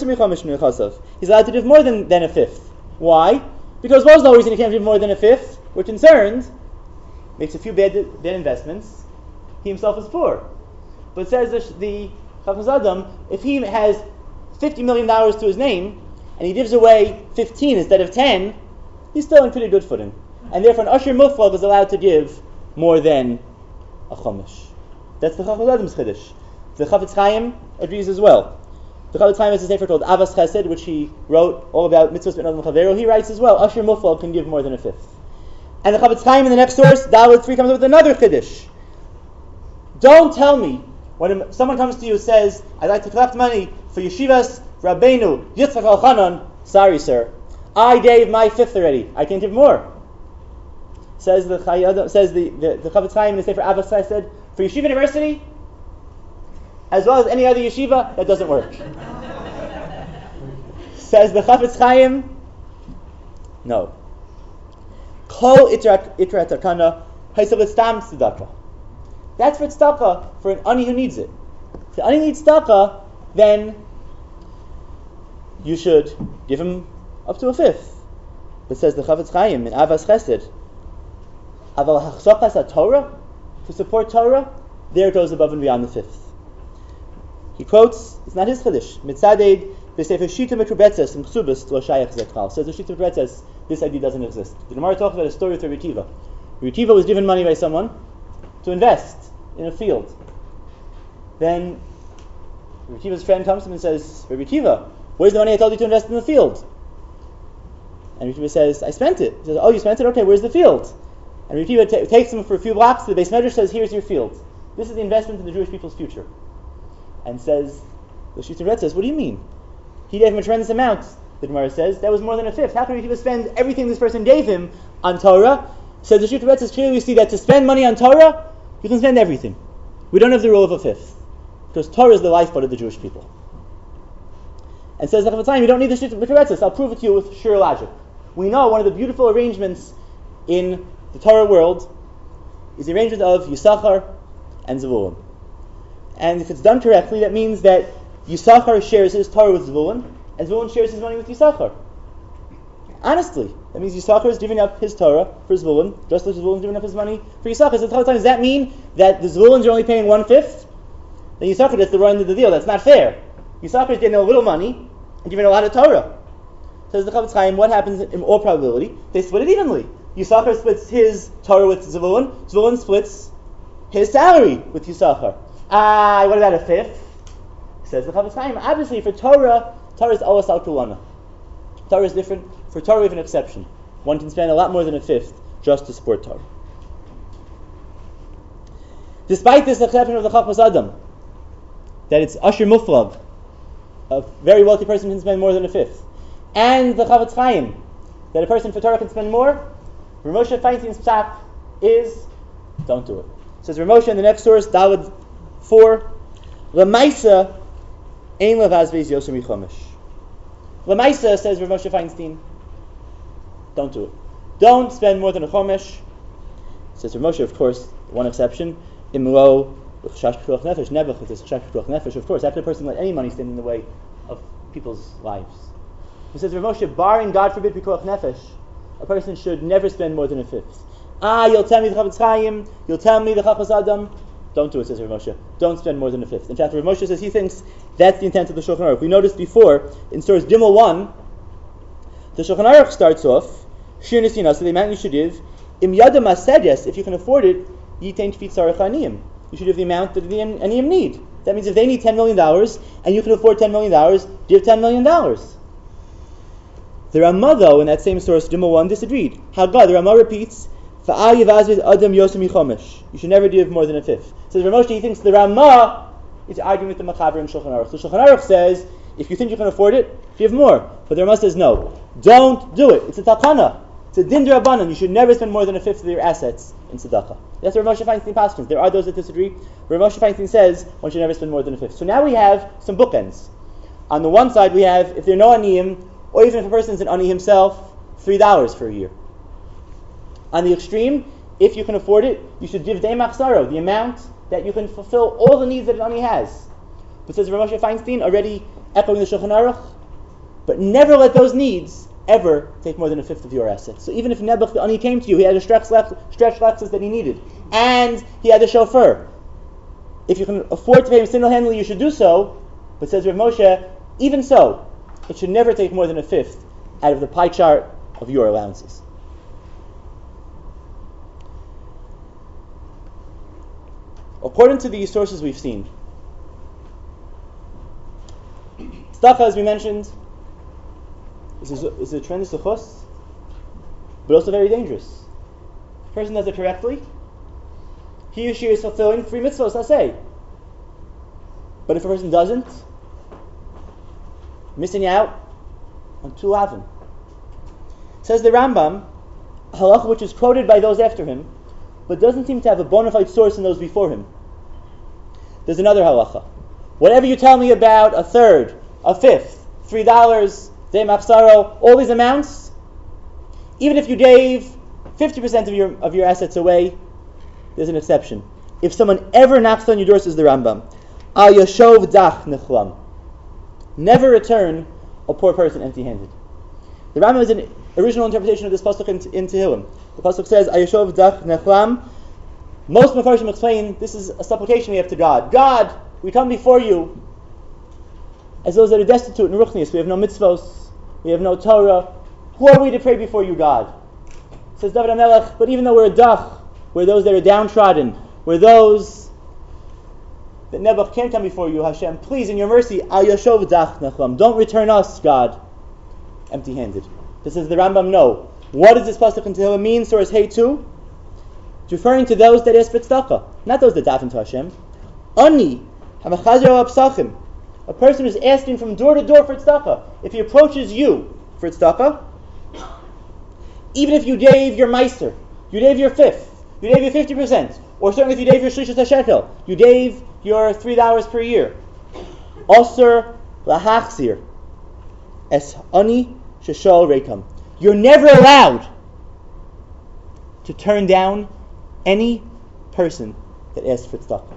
to give more than a fifth. Why? Because there's no reason he can't give more than a fifth. We're concerned, makes a few bad investments, he himself is poor. But says the Chachmas Adam, if he has $50 million to his name, and he gives away 15 instead of 10, he's still in pretty good footing. And therefore an Asher Mufal is allowed to give more than a Chumash. That's the Chachmas Adam's Chiddush. The Chafetz Chaim agrees as well. The Chafetz Chaim has a sefer called Avas Chesed, which he wrote all about mitzvahs ben adam chavero. He writes as well, Asher Mufal can give more than a fifth. And the Chafetz Chaim in the next source, Daled 3, comes up with another Chiddush. Don't tell me, when someone comes to you and says, I'd like to collect money for Yeshivas Rabbeinu Yitzchak Elchanan, sorry sir, I gave my fifth already, I can't give more. Says the Chafetz Chaim in the sefer Avas Chesed, for Yeshiva University, as well as any other yeshiva, that doesn't work. Says the Chafetz Chaim, no. Kol itra takana haisav stam tzedakah. That's for tzedakah, for an ani who needs it. If the ani needs tzedakah, then you should give him up to a fifth. But says the Chafetz Chaim in Avas Chesed, aval hachsachas Torah, to support Torah, there it goes above and beyond the fifth. He quotes, it's not his chiddush, Mitzaded b'sefer Shita Mekrubetzes in Ksubas lo shayach zetkal. Says the Shita Mekrubetzes, this idea doesn't exist. The Gemara talks about a story with Rabbi Akiva. Rabbi Akiva was given money by someone, to invest in a field. Then Rabbi Akiva's friend comes to him and says, Rabbi Akiva, where's the money I told you to invest in the field? And Rabbi Akiva says, I spent it. He says, oh, you spent it? Okay, where's the field? And Rabbi Akiva takes him for a few blocks to the Beis Medrash, says, here's your field. This is the investment in the Jewish people's future. And says, the Shita Red says, what do you mean? He gave him a tremendous amount, the Gemara says. That was more than a fifth. How can Rabbi Akiva spend everything this person gave him on Torah? Says the Shita Red says, clearly we see that to spend money on Torah, you can spend everything. We don't have the rule of a fifth. Because Torah is the lifeblood of the Jewish people. And says the Chafetz Chaim, you don't need the Shita Red. I'll prove it to you with sheer logic. We know one of the beautiful arrangements in the Torah world is the arrangement of Yisachar and Zevulun. And if it's done correctly, that means that Yisachar shares his Torah with Zevulun, and Zevulun shares his money with Yisachar. Honestly, that means Yisachar is giving up his Torah for Zevulun, just like Zevulun is giving up his money for Yisachar. So does that mean that the Zevuluns are only paying 1/5? Then Yisachar gets the run of the deal. That's not fair. Yisachar is getting a little money and giving a lot of Torah. Says the Chafetz Chaim, what happens in all probability? They split it evenly. Yisachar splits his Torah with Zevulun. Zevulun splits his salary with Yisachar. What about a fifth? Says the Chafetz Chaim, obviously for Torah is always al kulana. Torah is different. For Torah we have an exception. One can spend a lot more than a fifth just to support Torah. Despite this exception of the Chachmas Adam, that it's Asher Muflag, a very wealthy person can spend more than a fifth, and the Chafetz Chaim, that a person for Torah can spend more, Rav Moshe Feinstein's psak is, don't do it. Says Rav Moshe in the next source, Daled 4, Lamaisa ein levazvez yoser michomish. Lamaisa, says Rav Moshe Feinstein, don't do it. Don't spend more than a chomish. Says Rav Moshe, of course, one exception, imlo with chash p'ruach nefesh, nebuch with his chash p'ruach nefesh, of course, after a person let any money stand in the way of people's lives. He says, Rav Moshe, barring, God forbid, p'ruach nefesh, a person should never spend more than a fifth. You'll tell me the Chafetz Chaim, you'll tell me the Chachmas Adam. Don't do it, says Rav Moshe. Don't spend more than a fifth. In fact, Rav Moshe says he thinks that's the intent of the Shulchan Aruch. We noticed before, in source Gimel 1, the Shulchan Aruch starts off, Shir Nesina, so the amount you should give, Im Yadam Asedes, if you can afford it, Yitain Tfit Tzarech Aniyim. You should give the amount that the Aniyim need. That means if they need $10 million, and you can afford $10 million, give $10 million. The Ramah, though, in that same source, Gimel 1, disagreed. Haggah, the Ramah repeats, Adam you should never give more than a fifth. So Rav Moshe, he thinks the Ramah is arguing with the Machaber and Shulchan Aruch. So Shulchan Aruch says, if you think you can afford it, give more. But the Ramah says, no, don't do it. It's a takana. It's a din d'Rabbanan. You should never spend more than a fifth of your assets in tzedakah. That's what Rav Moshe Feinstein paskins. There are those that disagree. Rav Moshe Feinstein says one should never spend more than a fifth. So now we have some bookends. On the one side, we have, if there are no aniyim, or even if a person is an ani himself, $3 for a year. On the extreme, if you can afford it, you should give Dei Machzaro, the amount that you can fulfill all the needs that an ani has. But says Rav Moshe Feinstein, already echoing the Shulchan Aruch, but never let those needs ever take more than a fifth of your assets. So even if Nebuch, the ani, came to you, he had a stretch Lexus that he needed, and he had a chauffeur. If you can afford to pay him single-handedly, you should do so. But says Rav Moshe, even so, it should never take more than a fifth out of the pie chart of your allowances. According to the sources we've seen, tzedakah, as we mentioned, is a tremendous zechus, but also very dangerous. If a person does it correctly, he or she is fulfilling 3 mitzvos, I say. But if a person doesn't, missing out on 2 avim. Says the Rambam, a halacha which is quoted by those after him, but doesn't seem to have a bona fide source in those before him. There's another halacha. Whatever you tell me about a third, a fifth, $3, Dei Machzaro, all these amounts, even if you gave 50% of your assets away, there's an exception. If someone ever knocks on your door, says the Rambam, Al Yashov Dach Nechlam, never return a poor person empty-handed. The Rambam is an original interpretation of this pasuk in Tehillim. The pasuk says, Ayashov Dach Nechlam. Most Mefarshim explain this is a supplication we have to God. God, we come before you as those that are destitute and ruchnius. We have no mitzvos, we have no Torah. Who are we to pray before you, God? Says David HaMelech, but even though we're a dach, we're those that are downtrodden, were those that Nebuch can't come before you, Hashem. Please, in your mercy, Al Yashov Dach Nachlam. Don't return us, God, empty-handed. This is the Rambam. No. What does this pasuk in Tehillim mean? Source Hey 2. It's referring to those that ask for tzedakah, not those that daven to Hashem. Ani Hamachazir al Psachim. A person who's asking from door to door for tzedakah. If he approaches you for tzedakah, even if you gave your meister, you gave your fifth, you gave your 50%, or certainly if you gave your shlishas hashekel, you gave your $3 per year. Aser lahachzir es ani sheshal rekam. You're never allowed to turn down any person that asks for tzedakah.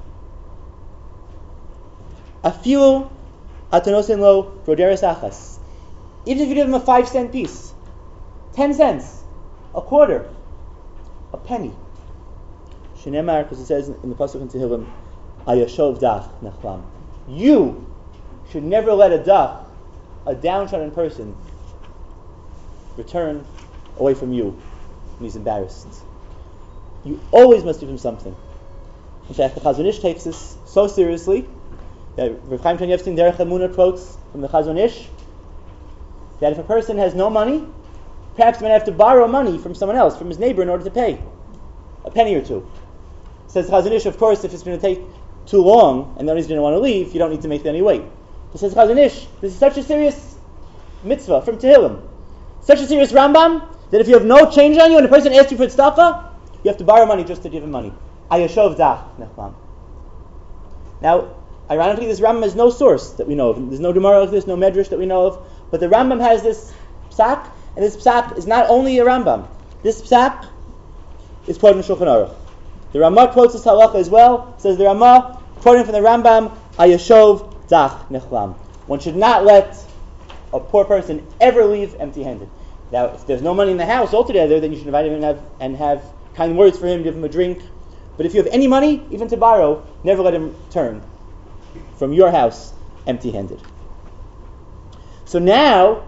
Afilu atanosin lo broderes achas. Even if you give them a 5-cent piece, 10 cents, a quarter, a penny. Shenemar, because it says in the pasuk in Tehillim, Ayashov dach nachlam. You should never let a downtrodden person, return away from you when he's embarrassed. You always must give him something. In fact, the Chazon Ish takes this so seriously that Rav Chaim Kanievsky Derech Emunah quotes from the Chazon Ish that if a person has no money, perhaps he might have to borrow money from someone else, from his neighbor, in order to pay a penny or two. Says Chazon Ish, of course, if it's going to take too long and then he's going to want to leave, you don't need to make any wait. But says Chazon Ish, this is such a serious mitzvah from Tehillim, such a serious Rambam, that if you have no change on you and a person asks you for tzedakah, you have to borrow money just to give him money. Ayashov dach nechlam. Now, ironically, this Rambam has no source that we know of. There's no Gemara of this, no Medrash that we know of. But the Rambam has this psak, and this psak is not only a Rambam. This psak is quoted in Shulchan Aruch. The Ramah quotes this halacha as well. Says the Ramah, quoting from the Rambam, Ayashov dach nechlam. One should not let a poor person ever leave empty-handed. Now, if there's no money in the house altogether, then you should invite him and have kind words for him, give him a drink. But if you have any money, even to borrow, never let him turn from your house empty-handed. So now,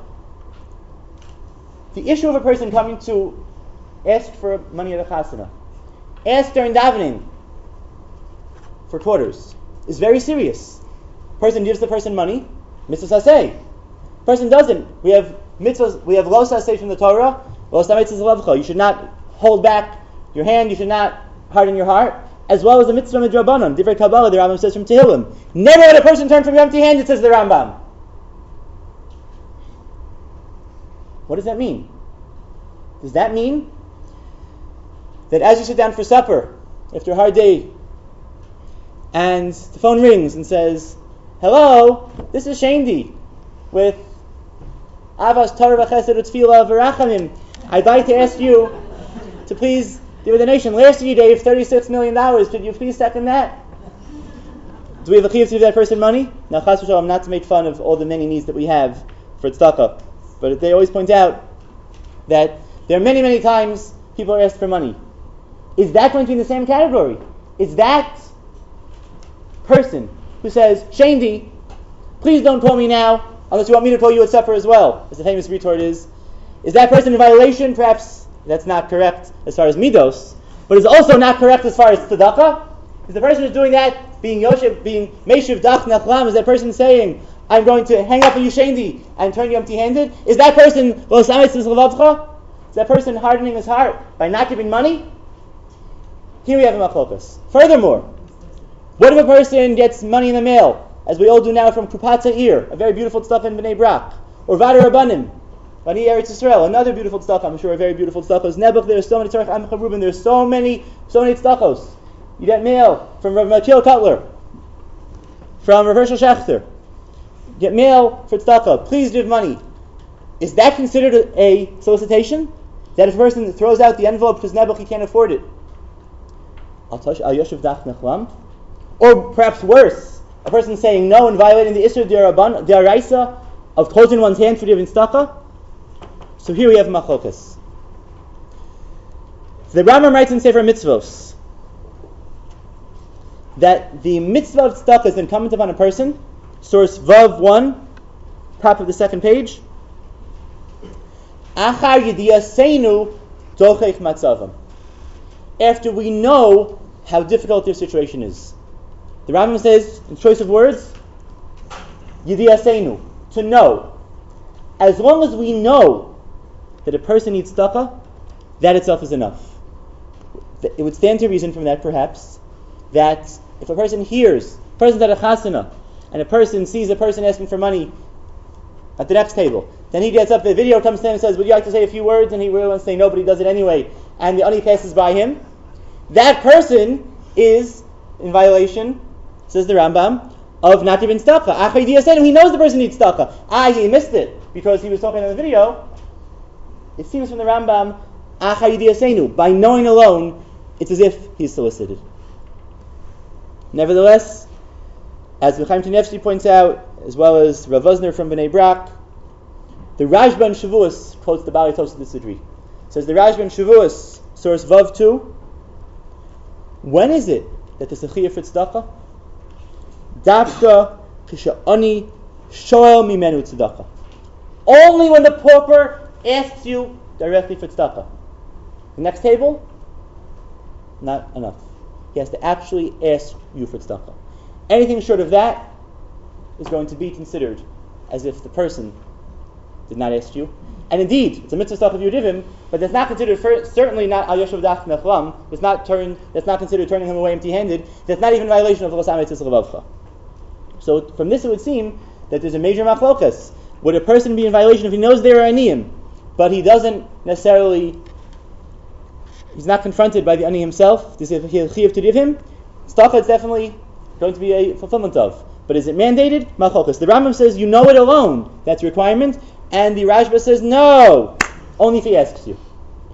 the issue of a person coming to ask for money at a chasana, ask during davening for quarters, is very serious. Person gives the person money, mitzvah saseh. Person doesn't. We have mitzvahs, we have lo saseh from the Torah, lo samitzvahs lavcha. You should not hold back your hand, you should not harden your heart, as well as the mitzvah midrabanan, divrei Kabbalah, the Rambam says from Tehillim. Never let a person turn from you empty-handed, says the Rambam. What does that mean? Does that mean that as you sit down for supper after a hard day, and the phone rings and says, "Hello, this is Shendi with Avas Torah v'Chesed u'Tfilah v'Rachamim. I'd like to ask you to please give a donation. Last year you gave $36 million. Could you please second that?" Do we have a chiyuv to give that person money? Now, chas v'shalom, not to make fun of all the many needs that we have for tzedakah, but they always point out that there are many, many times people are asked for money. Is that going to be in the same category? Is that person who says, "Shendi, please don't call me now unless you want me to call you at supper as well," as the famous retort is that person in violation? Perhaps that's not correct as far as midos, but is also not correct as far as tzedakah. Is the person who's doing that being meishiv dach nachlam? Is that person saying, "I'm going to hang up on you shendi and turn you empty-handed"? Is that person lo samitzvahs lavavcha? Is that person hardening his heart by not giving money? Here we have a machlokas. Furthermore, what if a person gets money in the mail, as we all do now from Kupat Za'ir, a very beautiful tzedakah in Bnei Brak, or Vada Rabbanim, Bani Eretz Yisrael, another beautiful tzedakah, I'm sure a very beautiful tzedakah. Nebuch, there are so many tzedakah, Am Chavrubim, there are so many tzedakahs. You get mail from Rav Makil Cutler, from Rav Hershel Schachter. You get mail for tzedakah. Please give money. Is that considered a solicitation? That if a person throws out the envelope because Nebuch, he can't afford it? Or perhaps worse, a person saying no and violating the Isser D'Araisa of closing one's hand for giving tzedakah. So here we have machlokas. The Rambam writes in Sefer Mitzvos that the mitzvah of tzedakah is incumbent upon a person. Source Vav 1, top of the second page. Achar yediyaseinu dochech matzavam. After we know how difficult their situation is. The Rambam says, in choice of words, Yidiyasenu, to know. As long as we know that a person needs tzedakah, that itself is enough. It would stand to reason from that, perhaps, that if a person hears, a person's at a chasana, and a person sees a person asking for money at the next table, then he gets up, the video comes to him and says, would you like to say a few words? And he really wants to say no, but he does it anyway. And the ani passes by him. That person is in violation, says the Rambam, of not giving tzedakah. He knows the person needs tzedakah. He missed it because he was talking on the video. It seems from the Rambam, by knowing alone, it's as if he's solicited. Nevertheless, as Chaim Kanievsky points out, as well as Rav Vosner from Bnei Brak, the Rashba in Shavuos quotes the Bali Tosfos the Sidri. Says the Rashba in Shavuos, source Vav 2, when is it that the Sechiyah for tzedakah? Dafka kisha'ani shoel mimenu tzedakah. Only when the pauper asks you directly for tzedakah. The next table, not enough. He has to actually ask you for tzedakah. Anything short of that is going to be considered as if the person did not ask you. And indeed, it's a mitzvah tzedakah if you give him, but that's not considered, certainly not al yoshev dach nechlam. That's not considered turning him away empty-handed. That's not even a violation of l'chasam etzis l'vavcha. So from this it would seem that there's a major machlokas. Would a person be in violation if he knows they're aniyim, but he doesn't necessarily, he's not confronted by the ani himself, does he have chiyuv to give him? Tzedakah is definitely going to be a fulfillment of. But is it mandated? Machlokas. The Rambam says you know it alone, that's a requirement, and the Rashba says no, only if he asks you.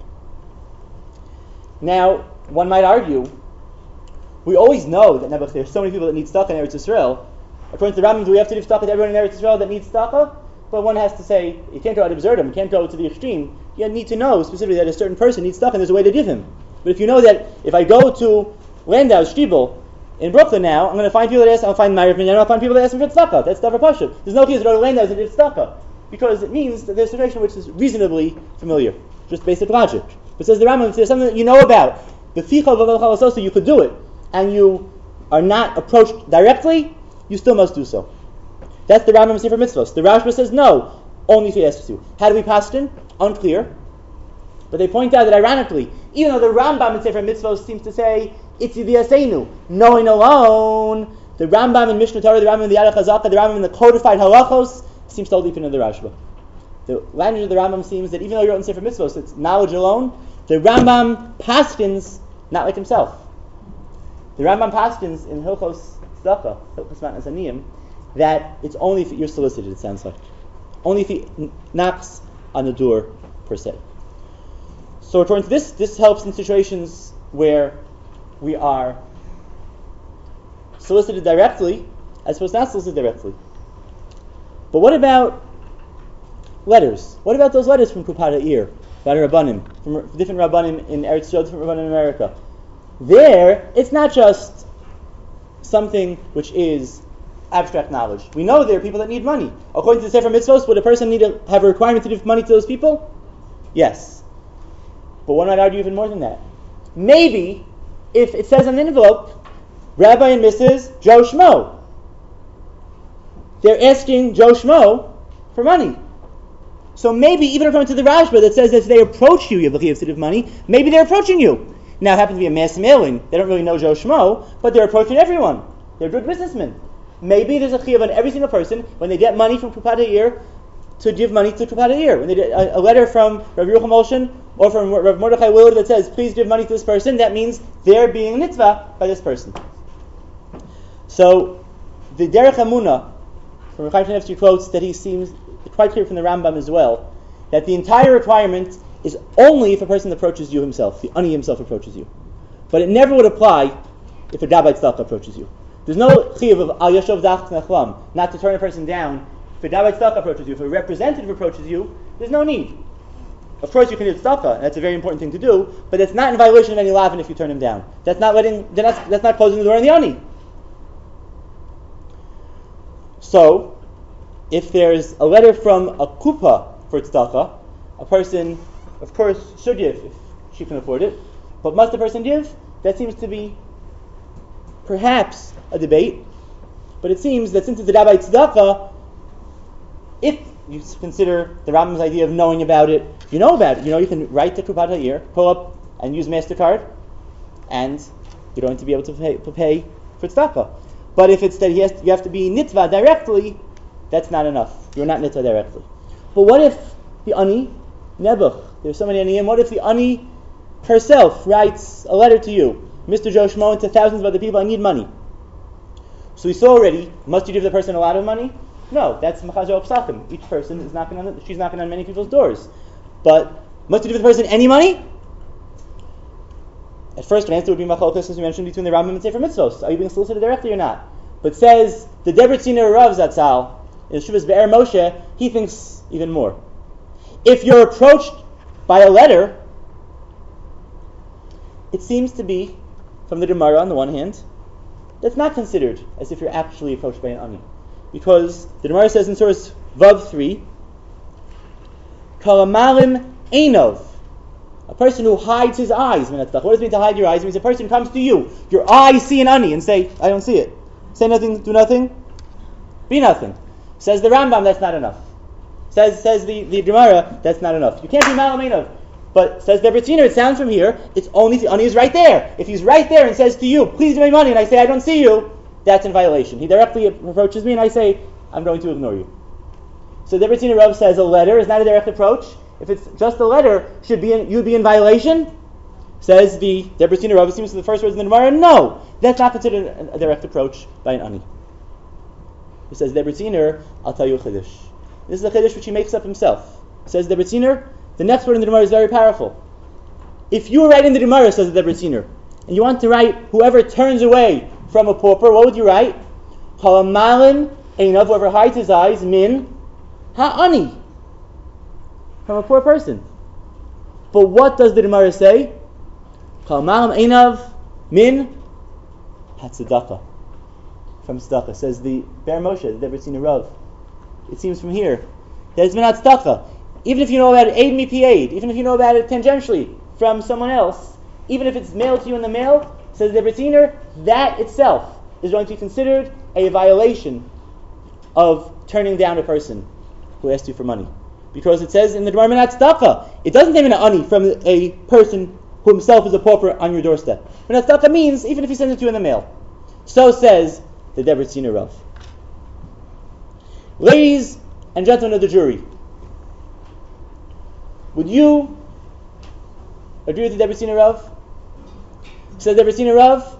Now, one might argue, we always know that there's so many people that need tzedakah in Eretz Yisrael. According to the Rambam, do we have to give tzedakah to everyone in Eretz Yisrael that needs tzedakah? But one has to say, you can't go ad absurdum, you can't go to the extreme. You need to know specifically that a certain person needs tzedakah and there's a way to give him. But if you know that if I go to Landau, Stiebel, in Brooklyn now, I'm going to find people that ask, I'll find Ma'ariv Minyan, I'll find people that ask him for tzedakah. That's davar pashut. There's no case to go to Landau's and give tzedakah. Because it means that there's a situation which is reasonably familiar. Just basic logic. But says the Rambam, if there's something that you know about, the ficha of you could do it, and you are not approached directly, you still must do so. That's the Rambam Sefer Mitzvos. The Rashba says no, only if he asks you. How do we paskin? Unclear. But they point out that ironically, even though the Rambam in Sefer Mitzvos seems to say it's Yidiyasenu, knowing alone, the Rambam in Mishnah Torah, the Rambam in the Yad HaChazaka, the Rambam in the codified halachos seems to hold deep into the Rashba. The language of the Rambam seems that even though he wrote in Sefer Mitzvos, it's knowledge alone, the Rambam paskins not like himself. The Rambam paskins in Hilchos Tzedakah, Hilchos Matnas Aniyim, that it's only if you're solicited, it sounds like. Only if he knocks on the door, per se. So according to this helps in situations where we are solicited directly, as opposed to not solicited directly. But what about letters? What about those letters from Kupat Ha'ir, Rabbanim, from different Rabbanim in Eretz Yisrael, different Rabbanim in America? There, it's not just something which is abstract knowledge. We know there are people that need money. According to the Sefer Mitzvos, would a person need to have a requirement to give money to those people? Yes. But one might argue even more than that. Maybe, if it says on the envelope, Rabbi and Mrs. Joe Schmo, they're asking Joe Schmo for money. So maybe, even according to the Rashba that says that if they approach you, you have a chiyuv to give money, maybe they're approaching you. Now, it happens to be a mass mailing. They don't really know Joe Schmo, but they're approaching everyone. They're good businessmen. Maybe there's a chiyuv on every single person when they get money from Kupat Ha'ir to give money to Kupat Ha'ir. When they get a letter from Rav Yerucham Olshan or from Rav Mordechai Willard that says, please give money to this person, that means they're being mitzvah by this person. So, the Derech Emunah, from Chaim Kanievsky quotes that he seems quite clear from the Rambam as well, that the entire requirement is only if a person approaches you himself, the ani himself approaches you. But it never would apply if a Gabbai Tzedakah approaches you. There's no chiyuv of al yashov dach nechlam, not to turn a person down. If a Gabbai Tzedakah approaches you, if a representative approaches you, there's no need. Of course you can do tzedakah, and that's a very important thing to do, but it's not in violation of any lavin if you turn him down. That's not closing the door on the ani. So, if there's a letter from a kupa for tzedakah, a person, of course, should give if she can afford it. But must the person give? That seems to be perhaps a debate, but it seems that since it's a Rabbi Tzedakah, if you consider the Rambam's idea of knowing about it, you know about it. You know you can write to Kupat Ha'ir, pull up and use MasterCard, and you're going to be able to pay for tzedakah. But if it's that you have to be nitva directly, that's not enough. You're not nitva directly. But what if the ani, Nebuch, there's so many aniyim, what if the ani herself writes a letter to you, Mr. Joe Schmo, and to thousands of other people, I need money. So we saw already, must you give the person a lot of money? No, that's Machazo Psachim. Each person is she's knocking on many people's doors. But must you give the person any money? At first glance, there would be machlokas, as we mentioned, between the Rambam and Sefer Mitzvos. Are you being solicited directly or not? But says the Debretziner Rav Zatzal in Shuvas Be'er Moshe, he thinks even more. If you're approached by a letter, it seems to be, from the Gemara on the one hand, that's not considered as if you're actually approached by an ani. Because the Gemara says in Source Vav 3, Kalamalim Einov, a person who hides his eyes. What does it mean to hide your eyes? It means a person comes to you, your eyes see an ani, and say, I don't see it. Say nothing, do nothing, be nothing. Says the Rambam, that's not enough. Says the Gemara, that's not enough. You can't be Malam Einov. But says the Beretziner, it sounds from here, it's only if the ani is right there. If he's right there and says to you, please give me money, and I say, I don't see you, that's in violation. He directly approaches me, and I say, I'm going to ignore you. So the Beretziner Rav says a letter is not a direct approach. If it's just a letter, you'd be in violation? Says the Beretziner Rav, it seems to the first words in the Gemara, no, that's not considered a direct approach by an ani. He says, the Beretziner, I'll tell you a chiddush. This is a chiddush which he makes up himself. Says the Beretziner, the next word in the Gemara is very powerful. If you were writing the Gemara, says the Beretziner, and you want to write whoever turns away from a pauper, what would you write? Halamalim Einav, whoever hides his eyes, min ha'ani, from a poor person. But what does the Gemara say? Halamalim Einav min hatzedakah, from tzedakah. Says the Be'er Moshe, the Beretziner Rav. It seems from here that it's min hatzedakah. Even if you know about it, aid me paid, even if you know about it tangentially from someone else, even if it's mailed to you in the mail, says the Beretziner, that itself is going to be considered a violation of turning down a person who asked you for money. Because it says in the Gemara, Minat Tzedakah, it doesn't name an ani from a person who himself is a pauper on your doorstep. Minat Tzedakah means even if he sends it to you in the mail. So says the Beretziner Rav. Ladies and gentlemen of the jury, would you agree with the Beretziner Rav? Says the Beretziner Rav,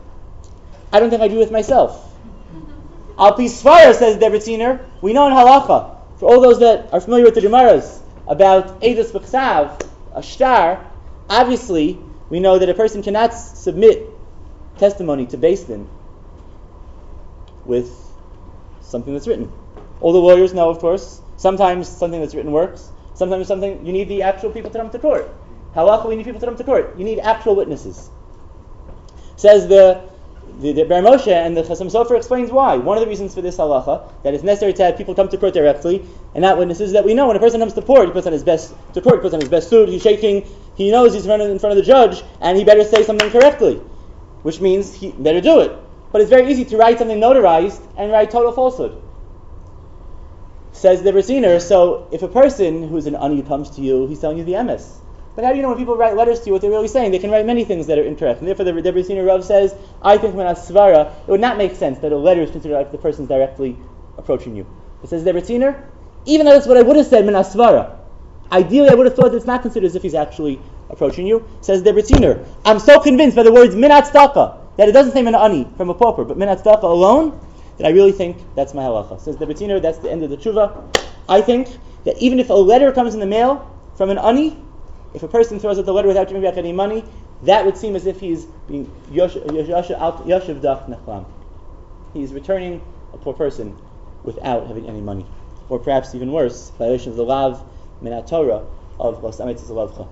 I don't think I agree with myself. Al Pi Svara, says the Beretziner, we know in halacha, for all those that are familiar with the Gemaras, about Eidos B'Chsav, a shtar, obviously we know that a person cannot submit testimony to Beis Din with something that's written. All the lawyers know, of course, sometimes something that's written works. Sometimes something, you need the actual people to come to court. Halacha, we need people to come to court. You need actual witnesses. Says the Be'er Moshe, and the Chasam Sofer explains why. One of the reasons for this halacha, that it's necessary to have people come to court directly and not witnesses, is that we know when a person comes to court, he puts on his best suit, he's shaking, he knows he's in front of the judge, and he better say something correctly, which means he better do it. But it's very easy to write something notarized and write total falsehood. Says the Beretziner, so if a person who's an ani comes to you, he's telling you the emes. But how do you know when people write letters to you what they're really saying? They can write many things that are incorrect. And therefore the Beretziner Rav says, I think when asvara, it would not make sense that a letter is considered like the person's directly approaching you. It says the Beretziner, even though that's what I would have said, min asvara, ideally I would have thought that it's not considered as if he's actually approaching you. Says the Beretziner, I'm so convinced by the words min tzedakah that it doesn't say min ani from a pauper, but min tzedakah alone, that I really think that's my halacha. Says the Beretziner, that's the end of the tshuva. I think that even if a letter comes in the mail from an ani, if a person throws out the letter without giving back any money, that would seem as if he's being yoshev dach nechlam. He's returning a poor person without having any money. Or perhaps even worse, violation of the lav min Torah of los ametzes alavcha.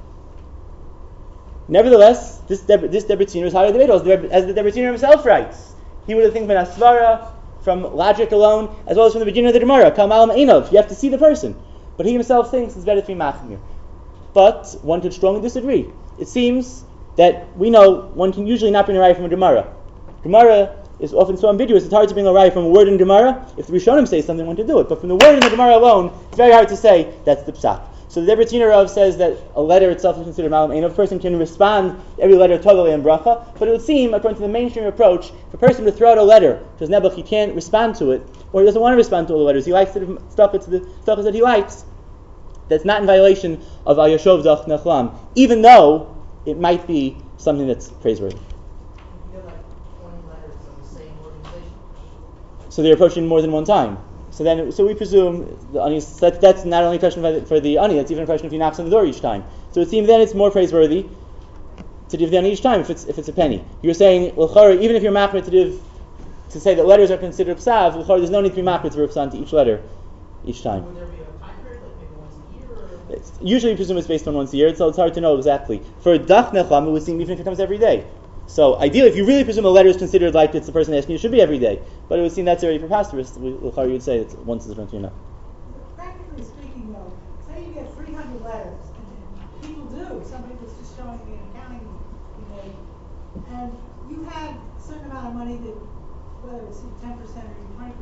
Nevertheless, this Beretziner is higher than as the Beretziner himself writes. He would have think min asvara from logic alone, as well as from the beginning of the Gemara, Kal Malam Einov, you have to see the person. But he himself thinks it's better to be machmir. But one could strongly disagree. It seems that we know one can usually not bring a raya from a Gemara. Gemara is often so ambiguous, it's hard to bring a raya from a word in Gemara. If the Rishonim say something, one to do it. But from the word in the Gemara alone, it's very hard to say that's the psak. So the Debratina Rav says that a letter itself is considered malam ein. A person can respond to every letter totally in bracha, but it would seem, according to the mainstream approach, for a person to throw out a letter, because Nebuch, he can't respond to it, or he doesn't want to respond to all the letters, he likes to stuff it to the stuff that he likes, that's not in violation of Al Yashov Dach Nechlam, even though it might be something that's praiseworthy. So they're approaching more than one time. So we presume that's not only a question for the ani, that's even a question if he knocks on the door each time. So it seems then it's more praiseworthy to give the ani each time if it's a penny. You're saying, even if you're machmir to say that letters are considered psav, there's no need to be machmir to respond to each letter each time. Would there be a time period, like maybe once a year? Or? Usually we presume it's based on once a year, so it's hard to know exactly. For Dach Nechlam, it would seem even if it comes every day. So ideally, if you really presume a letter is considered like it's the person asking, it should be every day. But it would seem that's already preposterous. You would say it's once is enough. Practically speaking, though, say you get 300 letters, and people do. Somebody was just showing me an accounting you made, and you had a certain amount of money that, whether it's 10% or 20%,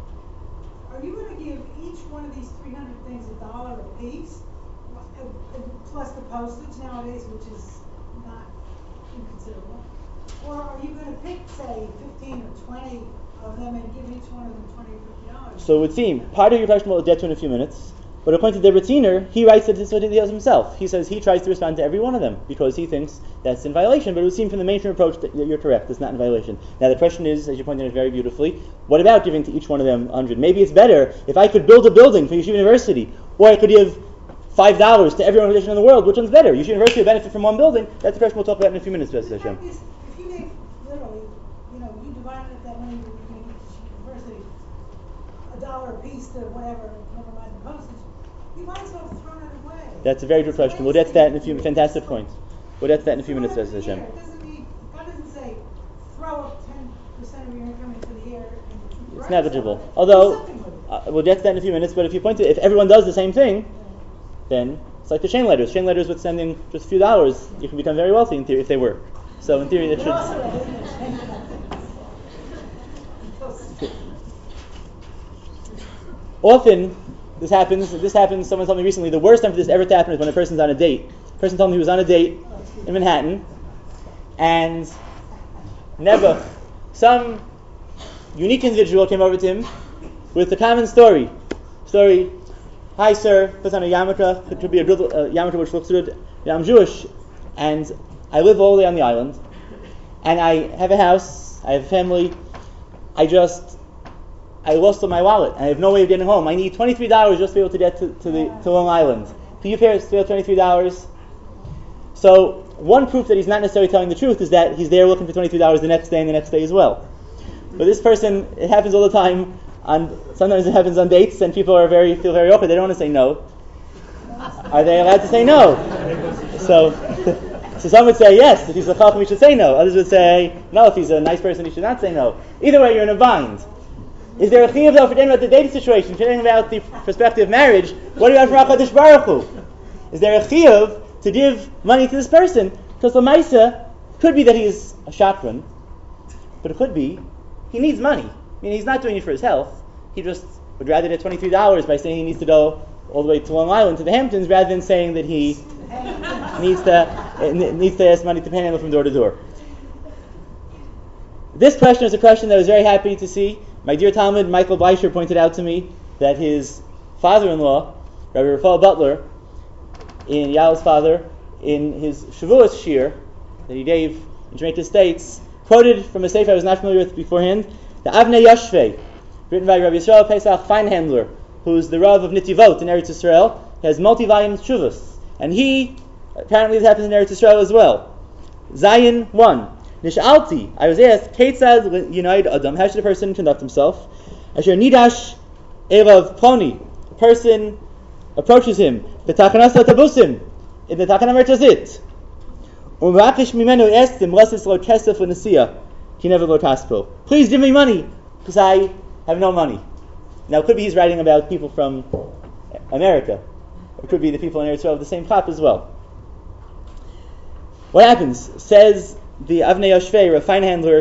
are you going to give each one of these 300 things $1 a piece, plus the postage nowadays, which is not inconsiderable? Or are you going to pick, say, 15 or 20 of them and give each one of them $20 or $50? So it would seem, part of your question will get to in a few minutes, but according to the Debratina, he writes that this is what he does himself. He says he tries to respond to every one of them because he thinks that's in violation, but it would seem from the mainstream approach that you're correct, it's not in violation. Now the question is, as you pointed out very beautifully, what about giving to each one of them 100? Maybe it's better if I could build a building for Yeshiva University, or I could give $5 to every organization in the world. Which one's better? Yeshiva University will benefit from one building. That's the question we'll talk about in a few minutes, B'ezras Hashem. If you gave, literally, you divided that money you were giving each university $1 a piece to whatever, never mind the postage, you might as well have thrown it away. That's a very good question. We'll get to that in a few. Fantastic point. We'll get to that in a few minutes, B'ezras Hashem. God doesn't say throw up 10% of your income into the air. It's negligible. Although we'll get to that in a few minutes. But if you point to, if everyone does the same thing, then it's like the chain letters. Chain letters with sending just a few dollars, you can become very wealthy in theory if they work. So in theory, that should. Often, this happens. Someone told me recently, the worst time for this ever to happen is when a person's on a date. A person told me he was on a date in Manhattan, and never some unique individual came over to him with a common story. Hi sir, puts on a yarmulke. It could be a yarmulke which looks good. I'm Jewish, and I live all the way on the island, and I have a house, I have a family. I lost my wallet, and I have no way of getting home. I need $23 just to be able to get to Long Island. Can you pay us $23? So one proof that he's not necessarily telling the truth is that he's there looking for $23 the next day and the next day as well. But this person, it happens all the time. Sometimes it happens on dates, and people feel very awkward. They don't want to say no. Are they allowed to say no? So some would say yes. If he's a chacham, he should say no. Others would say no. If he's a nice person, he should not say no. Either way, you're in a bind. Is there a chiyuv though for about the dating situation, forgetting about the prospective marriage? What about for HaKadosh Baruch Hu? Is there a chiyuv to give money to this person? Because Lamaisa could be that he is a shakran, but it could be he needs money. I mean, he's not doing it for his health. He just would rather get $23 by saying he needs to go all the way to Long Island, to the Hamptons, rather than saying that he needs to ask money to panhandle from door to door. This question is a question that I was very happy to see. My dear Talmud, Michael Bleischer, pointed out to me that his father-in-law, Rabbi Raphael Butler, in Yal's father, in his Shavuos shir that he gave in Jamaica States, quoted from a sefer I was not familiar with beforehand, the Avnei Yashvei, written by Rabbi Yisrael Pesach Feinhandler, who's the Rav of Nitivot in Eretz Yisrael, has multi-volume Shuvas. And he, apparently this happens in Eretz Yisrael as well. Zion 1. Nish'alti, I was asked, Ketzad Yunaid Adam, how should a person conduct himself? Asher Nidash Erav Ploni, a person approaches him, B'tachanas Tabusim, in the Tachana Mertazit. Umrakish Mimenu asked him, Lasis Lo Kesef U'Nesiya, Ki never Lo Kaspo. Please give me money, because I have no money. Now it could be he's writing about people from America. It could be the people in Eretz Yisrael of the same crop as well. What happens? Says the Avnei Yashvei, a fine handler,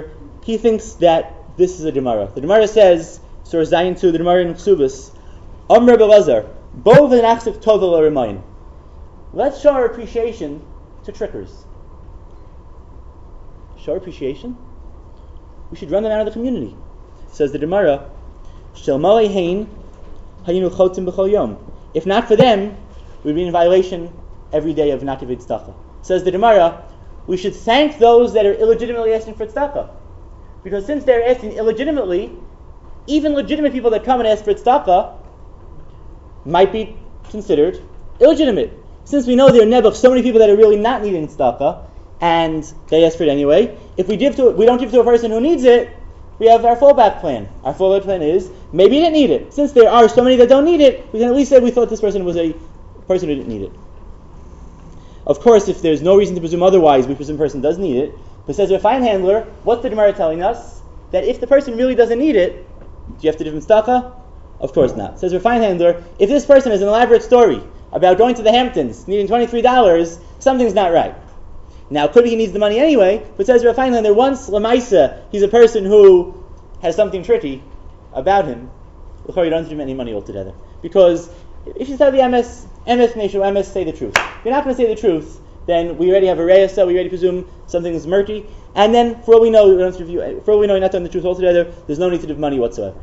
he thinks that this is a Gemara. The Gemara says, Surah Zayin 2, the Gemara in Ksubas, Amr Belazar, Bo v'nachsif tovel l'remayin. Let's show our appreciation to trickers. Show our appreciation? We should run them out of the community. Says the Gemara, Shel malei hein hayinu chotim b'chol yom. If not for them, we'd be in violation every day of not giving tzedakah. Says the Gemara, we should thank those that are illegitimately asking for tzedakah. Because since they're asking illegitimately, even legitimate people that come and ask for tzedakah might be considered illegitimate. Since we know there are nebuch so many people that are really not needing tzedakah, and they ask for it anyway, if we don't give to a person who needs it, we have our fallback plan. Our fallback plan is, maybe you didn't need it. Since there are so many that don't need it, we can at least say we thought this person was a person who didn't need it. Of course, if there's no reason to presume otherwise, we presume the person does need it. But says a fine handler, what's the Gemara telling us? That if the person really doesn't need it, do you have to give him tzedakah? Of course not. Says a fine handler, if this person has an elaborate story about going to the Hamptons, needing $23, something's not right. Now, could be he needs the money anyway, but says a fine handler, once Lamaisa, he's a person who has something tricky about him, you don't have to give him any money altogether. Because if you tell the MS say the truth. If you're not going to say the truth, then we already have a reyasa, we already presume something is murky, and then for all we know, you're not telling the truth altogether, there's no need to give money whatsoever.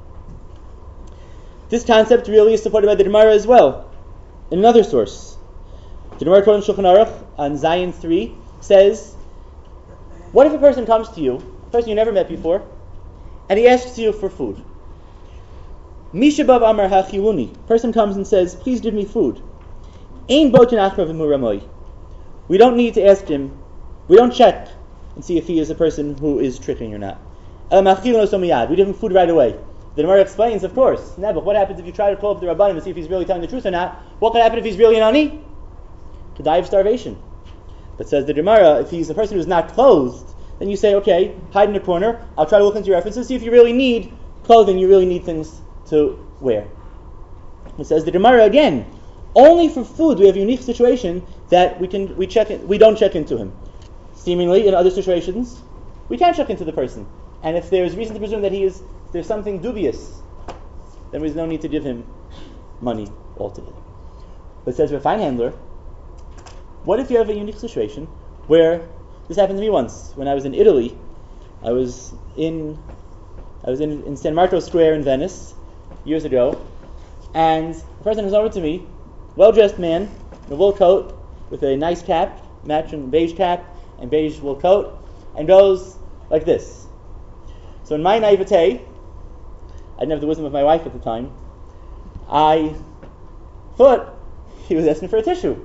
This concept really is supported by the Gemara as well. In another source, the Gemara quoted in Shulchan Aruch on Zayin 3 says, what if a person comes to you, a person you never met before, and he asks you for food? Mishabav Amar HaChiwuni. Person comes and says, please give me food. Ein botin achrav v'muramoy. We don't need to ask him, we don't check and see if he is a person who is tricking or not. We give him food right away. The Gemara explains, of course, but what happens if you try to call up the Rabbanim to see if he's really telling the truth or not? What could happen if he's really an ani? To die of starvation. But says the Gemara, if he's a person who's not clothed, then you say, okay, hide in a corner, I'll try to look into your references, see if you really need clothing, you really need things to wear. It says the Gemara again, only for food we have a unique situation that we don't check into him. Seemingly, in other situations, we can check into the person. And if there's reason to presume that there's something dubious, then there's no need to give him money altogether. But it says, fine handler, what if you have a unique situation where this happened to me once when I was in Italy? I was in San Marco Square in Venice years ago, and a person comes over to me, well-dressed man, in a wool coat with a nice cap, matching beige cap and beige wool coat, and goes like this. So in my naivete, I didn't have the wisdom of my wife at the time, I thought he was asking for a tissue.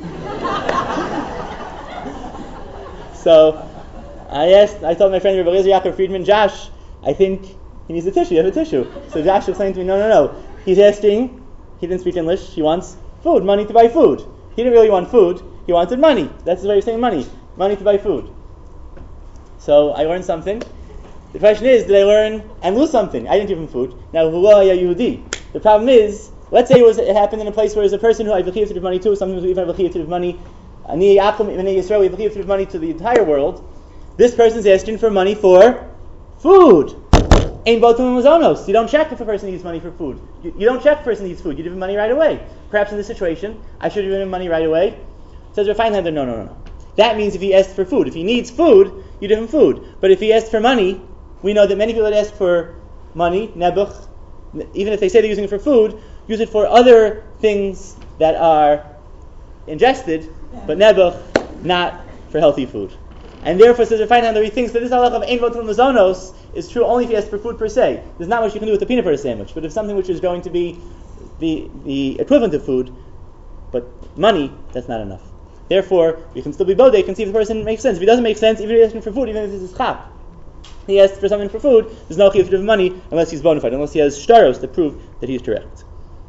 So I told my friend Rabbi Eliezer Yaakov Friedman, Josh, I think he needs a tissue, you have a tissue. So Josh explained to me, no. He's asking, he didn't speak English, he wants food, money to buy food. He didn't really want food, he wanted money. That's the way of saying money to buy food. So I learned something. The question is, did I learn and lose something? I didn't give him food. Now, the problem is, let's say it happened in a place where there's a person who I have to give money to, sometimes we even have to give money, we have to give money to the entire world. This person's asking for money for food. Ein botum mazonos. You don't check if a person needs money for food. You don't check if a person needs food. You give him money right away. Perhaps in this situation, I should have given him money right away. Says Rav Feinlander, no. That means if he asks for food. If he needs food, you give him food. But if he asks for money, we know that many people that ask for money, nebuch, even if they say they're using it for food, use it for other things that are ingested, but nebuch, not for healthy food. And therefore, says Rav Feinlander, he thinks that this halach of ein botum mazonos is true only if you ask for food per se. There's not much you can do with a peanut butter sandwich, but if something which is going to be the equivalent of food, but money, that's not enough. Therefore, you can still be bodek and see if the person makes sense. If he doesn't make sense, even if he's asking for food, even if this is chap, he asks for something for food, there's no chiyuv to give money unless he's bona fide, unless he has shtaros to prove that he's correct.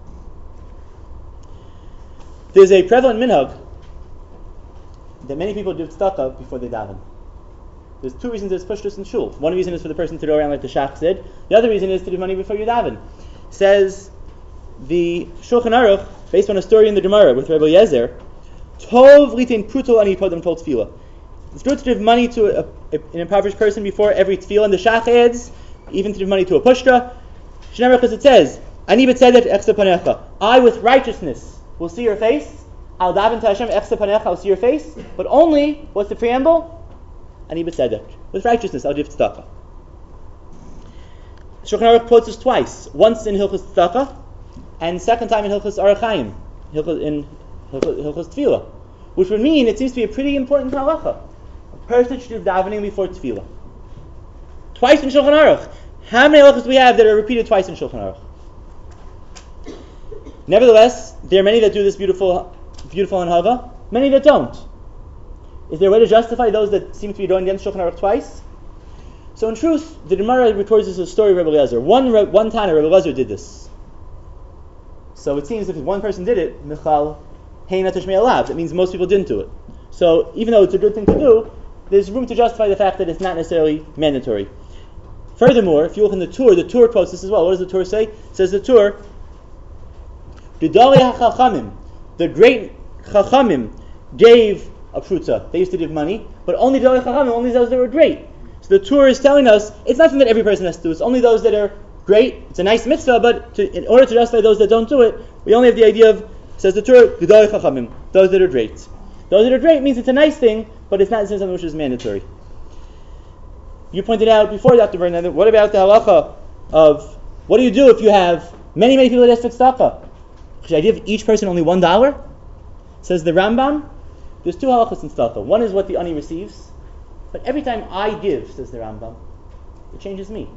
There's a prevalent minhag that many people do tzedakah before they daven. There's two reasons it's pushed us in shul. One reason is for the person to go around like the Shach said. The other reason is to give money before you daven. Says the Shulchan Aruch, based on a story in the Gemara with Rebbe Yezer, Tov litin pruto ani kodem tol tefillah. It's good to give money to an impoverished person before every tefillah, and the Shach adds, even to give money to a pushka. Because it says, Ani b'tzedek echse panecha. I with righteousness will see your face. I'll daven to Hashem echse panecha. I'll see your face. But only, what's the preamble? Ani b'tzedek. With righteousness, I'll give tzedakah. Shulchan Aruch quotes this twice. Once in Hilchos Tzedakah, and second time in Hilchos Orach Chaim, in Hilchos Tefillah. Which would mean, it seems to be a pretty important halacha. A person should do davening before tefillah. Twice in Shulchan Aruch. How many halachas do we have that are repeated twice in Shulchan Aruch? Nevertheless, there are many that do this beautiful hanhaga, many that don't. Is there a way to justify those that seem to be going against Shulchan Aruch twice? So in truth, the Gemara records this as a story of Rebbe Eliezer. One time Rebbe Eliezer did this. So it seems if one person did it, Michal, Heina Tishmei Alav, that means most people didn't do it. So even though it's a good thing to do, there's room to justify the fact that it's not necessarily mandatory. Furthermore, if you look in the Tur quotes this as well. What does the Tur say? It says the Tur, Gedolei HaChachamim, the great Chachamim gave a pruta. They used to give money, but only Gedolei HaChachamim, only those that were great. So the Tur is telling us, it's not something that every person has to do, it's only those that are great. It's a nice mitzvah, but in order to justify those that don't do it, we only have the idea of, says the Tur, Gedolei Chachamim, those that are great. Those that are great means it's a nice thing, but it's not something which is mandatory. You pointed out before, Dr. Bernard, what about the halacha of, what do you do if you have many people that ask for tzedakah? Should I give each person only $1? Says the Rambam, there's two halachas in tzedakah. One is what the ani receives, but every time I give, says the Rambam, it changes me.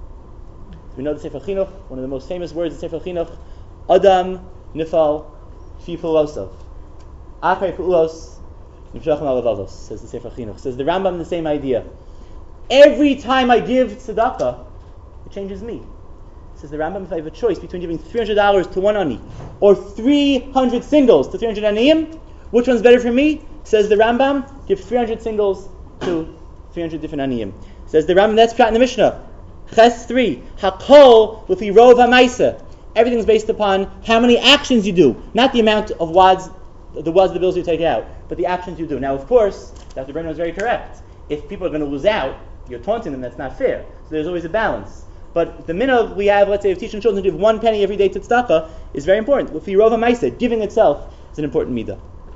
We know the Sefer Chinuch, one of the most famous words in Sefer Chinuch, Adam nifal fi pu'ulosav. Achrei pu'ulos nifshachim alavavos, says the Sefer Chinuch. Says the Rambam, the same idea. Every time I give tzedakah, it changes me. Says the Rambam, if I have a choice between giving $300 to one ani or 300 singles to 300 aniyim, which one's better for me? Says the Rambam, give 300 singles to 300 different aniyim. Says the Rambam, that's prat in the Mishnah. Ches 3, Hakol with rov ha'maisa. Everything's based upon how many actions you do, not the amount of wads, the bills you take out, but the actions you do. Now, of course, Dr. Brennan was very correct. If people are going to lose out, you're taunting them, that's not fair. So there's always a balance. But the minhag we have, let's say, of teaching children to give 1 penny every day to tzedakah is very important. With rov ha'maisa, giving itself is an important midah.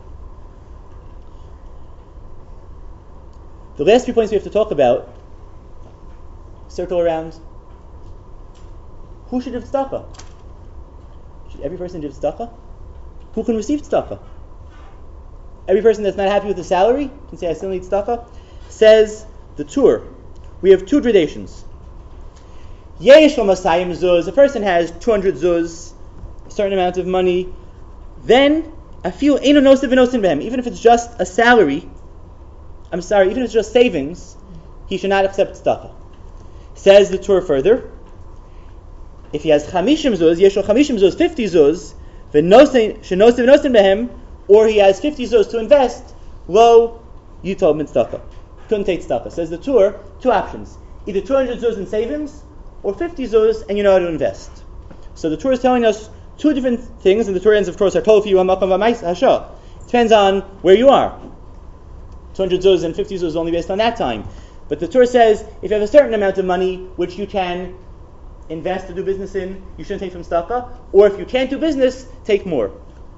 The last 3 points we have to talk about circle around who should give tzedakah. Should every person give tzedakah? Who can receive tzedakah? Every person that's not happy with the salary can say, I still need tzedakah. Says the Tur, we have 2 gradations. Yesh l'masayim zuz, a person has 200 zuz, a certain amount of money, then afilu eino nosiv v'nosin behem, even if it's just a salary, even if it's just savings, he should not accept tzedakah. Says the Tur further, if he has 50 zuz, yesh lo 50 zuz, 50 zuz, v'nosin v'nosin behem, or he has 50 zuz to invest, lo yitov min tzedakah. Couldn't take tzedakah. Says the Tur, 2 options. Either 200 zuz in savings, or 50 zuz, and you know how to invest. So the Tur is telling us 2 different things, and the Tur ends, of course, depends on where you are. 200 zuz and 50 zuz is only based on that time. But the Tur says, if you have a certain amount of money, which you can invest to do business in, you shouldn't take from tzedakah, or if you can't do business, take more.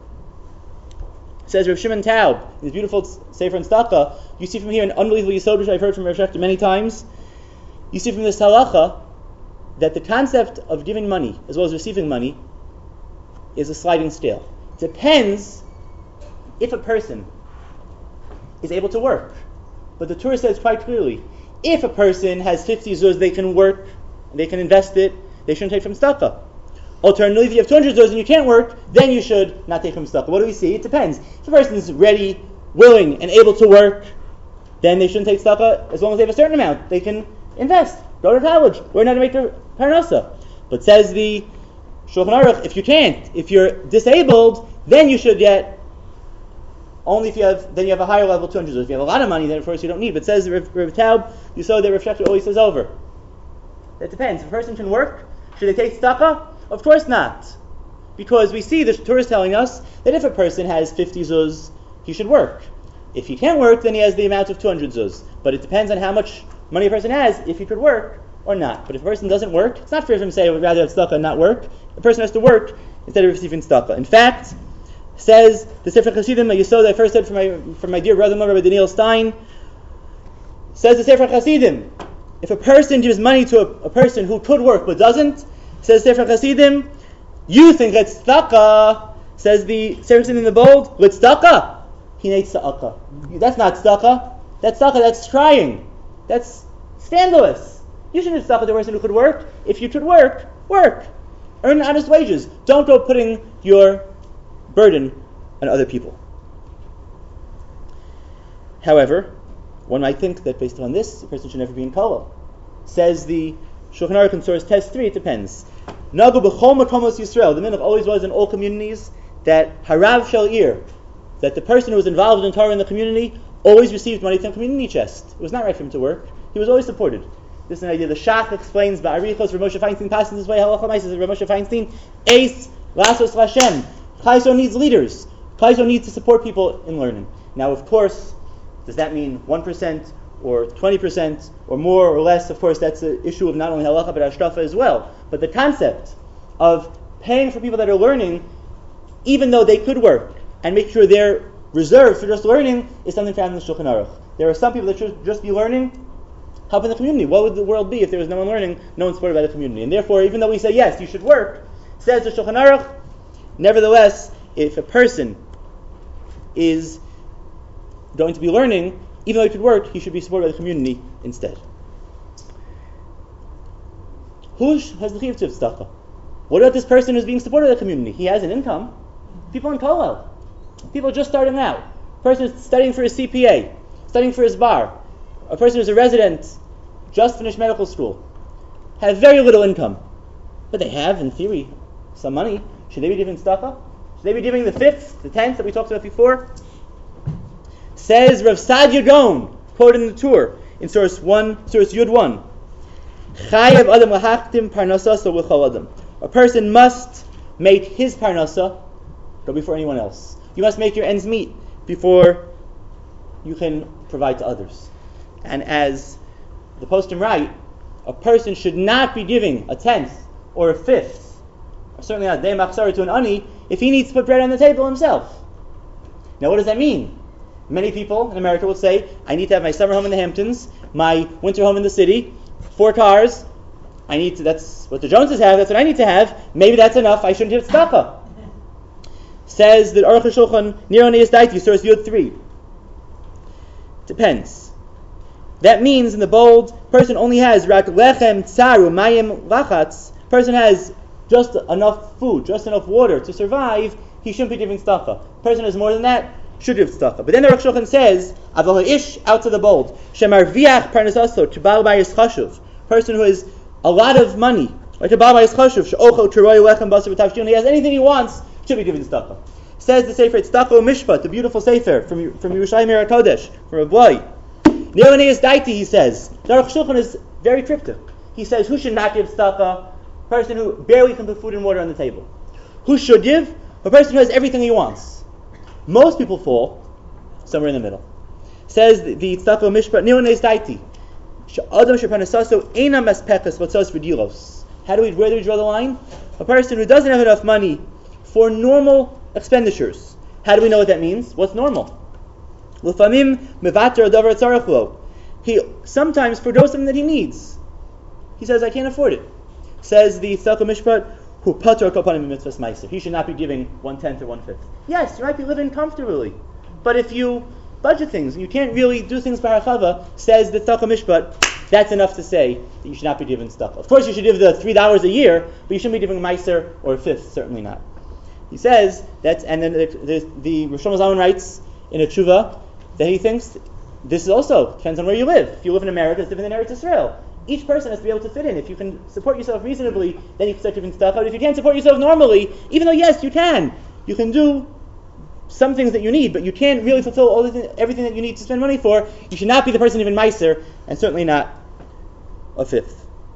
Says Rav Shimon Taub, in his beautiful Sefer in tzedakah, you see from here an unbelievable yesod which I've heard from Rav Shechter many times. You see from this halacha that the concept of giving money as well as receiving money is a sliding scale. It depends if a person is able to work. But the Torah says quite clearly, if a person has 50 zuz, they can work, they can invest it, they shouldn't take from tzedakah. Alternatively, if you have 200 zuz and you can't work, then you should not take from tzedakah. What do we see? It depends. If a person is ready, willing, and able to work, then they shouldn't take tzedakah as long as they have a certain amount. They can invest, go to college, learn how to make their parnasa. But says the Shulchan Aruch, if you can't, if you're disabled, then you should get only if you have, then you have a higher level 200 zuz. If you have a lot of money, then of course you don't need. But says Rav Taub, you saw that Rav Shechter always says over. That depends. If a person can work, should they take tzedakah? Of course not. Because we see the Torah is telling us that if a person has 50 zuz, he should work. If he can't work, then he has the amount of 200 zuz. But it depends on how much money a person has, if he could work or not. But if a person doesn't work, it's not fair for him to say, I would rather have tzedakah and not work. The person has to work instead of receiving tzedakah. In fact, says the Sefer Chasidim, a yesod I first said from my dear brother-in-law, Rabbi Daniel Stein, says the Sefer Chasidim, if a person gives money to a person who could work but doesn't, says Sefer Chasidim, you think that's tzedakah. Says the Sefer Chasidim in the bold, with tzedakah, hinei tzedakah. That's not tzedakah. That's tzedakah. That's trying. That's scandalous. You shouldn't have tzedakah to a person who could work. If you could work, work. Earn honest wages. Don't go putting your burden on other people. However, one might think that based on this, a person should never be in kollel. Says the Shulchan Aruch in source test 3, it depends. Nagu b'chol makomos Yisrael. The minhag always was in all communities that harav shel ir, that the person who was involved in Torah in the community always received money from the community chest. It was not right for him to work. He was always supported. This is an idea. The Shach explains Ba'arichos, Rav Moshe Feinstein passes this way. Halacha Ma'aseh says Rav Moshe Feinstein, Eis Lasos Lashem. Klal Yisrael needs leaders. Klal Yisrael needs to support people in learning. Now, of course, does that mean 1% or 20% or more or less? Of course, that's an issue of not only halacha but hashkafa as well. But the concept of paying for people that are learning, even though they could work, and make sure they're reserved for just learning, is something found in the Shulchan Aruch. There are some people that should just be learning, helping the community. What would the world be if there was no one learning, no one supported by the community? And therefore, even though we say, yes, you should work, says the Shulchan Aruch, nevertheless, if a person is going to be learning, even though he could work, he should be supported by the community instead. Who has the chiyuv to tzedakah? What about this person who's being supported by the community? He has an income. People in kollel. People just starting out. A person who's studying for his CPA, studying for his bar. A person who's a resident, just finished medical school, have very little income. But they have, in theory, some money. Should they be giving tzedakah? Should they be giving the 5th, the 10th that we talked about before? Says Rav Sadia Gaon, quoted in the Tur, in source Yud 1, Chayav Adam lahachtim parnasasa l'chol adam. A person must make his parnasa go before anyone else. You must make your ends meet before you can provide to others. And as the postim write, a person should not be giving a 10th or a 5th, or certainly not day machzara to an ani, if he needs to put bread on the table himself. Now, what does that mean? Many people in America will say, I need to have my summer home in the Hamptons, my winter home in the city, 4 cars. That's what the Joneses have, that's what I need to have. Maybe that's enough, I shouldn't have tzedakah. Says the Aruch HaShulchan, Niro Neis Daiti, source Yud 3. Depends. That means in the bold, person only has rak lechem tsaru mayim lachatz. Person has just enough food, just enough water to survive. He shouldn't be giving tzedakah. Person has more than that, should give tzedakah. But then the Aruch HaShulchan says, Aval ish out to the bold, shemar viach parnasaso tebal bayis chashuv. Person who has a lot of money, like a bal bayis chashuv, she'ocho teroy lechem basar v'tavshin. He has anything he wants, should be giving tzedakah. Says the Sefer Tzedakah Mishpat, the beautiful Sefer from Yerushalayim Yer HaKodesh, from Rabbi. Neoneis Daiti, he says. The Aruch HaShulchan is very cryptic. He says, who should not give tzedakah? A person who barely can put food and water on the table. Who should give? A person who has everything he wants. Most people fall somewhere in the middle. Says the Tzedakah Mishpat, Neoneis Daiti. Adam shepanasaso eina mespechas vatzos v'dilos. Where do we draw the line? A person who doesn't have enough money for normal expenditures. How do we know what that means? What's normal? He sometimes forgoes something that he needs. He says, I can't afford it. Says the Tzedakah Mishpat, who patur kol panim b'mitzvahs ma'aser. He should not be giving 1/10 or 1/5. Yes, you might be living comfortably, but if you budget things and you can't really do things by hachava, says the Tzedakah Mishpat, that's enough to say that you should not be giving tzedakah. Of course, you should give the $3 a year, but you shouldn't be giving ma'aser or a 5th. Certainly not. He says that's, and then the Rosh Zalman writes in a tshuva that he thinks this is also depends on where you live. If you live in America, it's different than Eretz Israel. Each person has to be able to fit in. If you can support yourself reasonably, then you can start giving tzedakah. But if you can't support yourself normally, even though yes, you can do some things that you need, but you can't really fulfill everything that you need to spend money for. You should not be the person even meiser, and certainly not a 5th.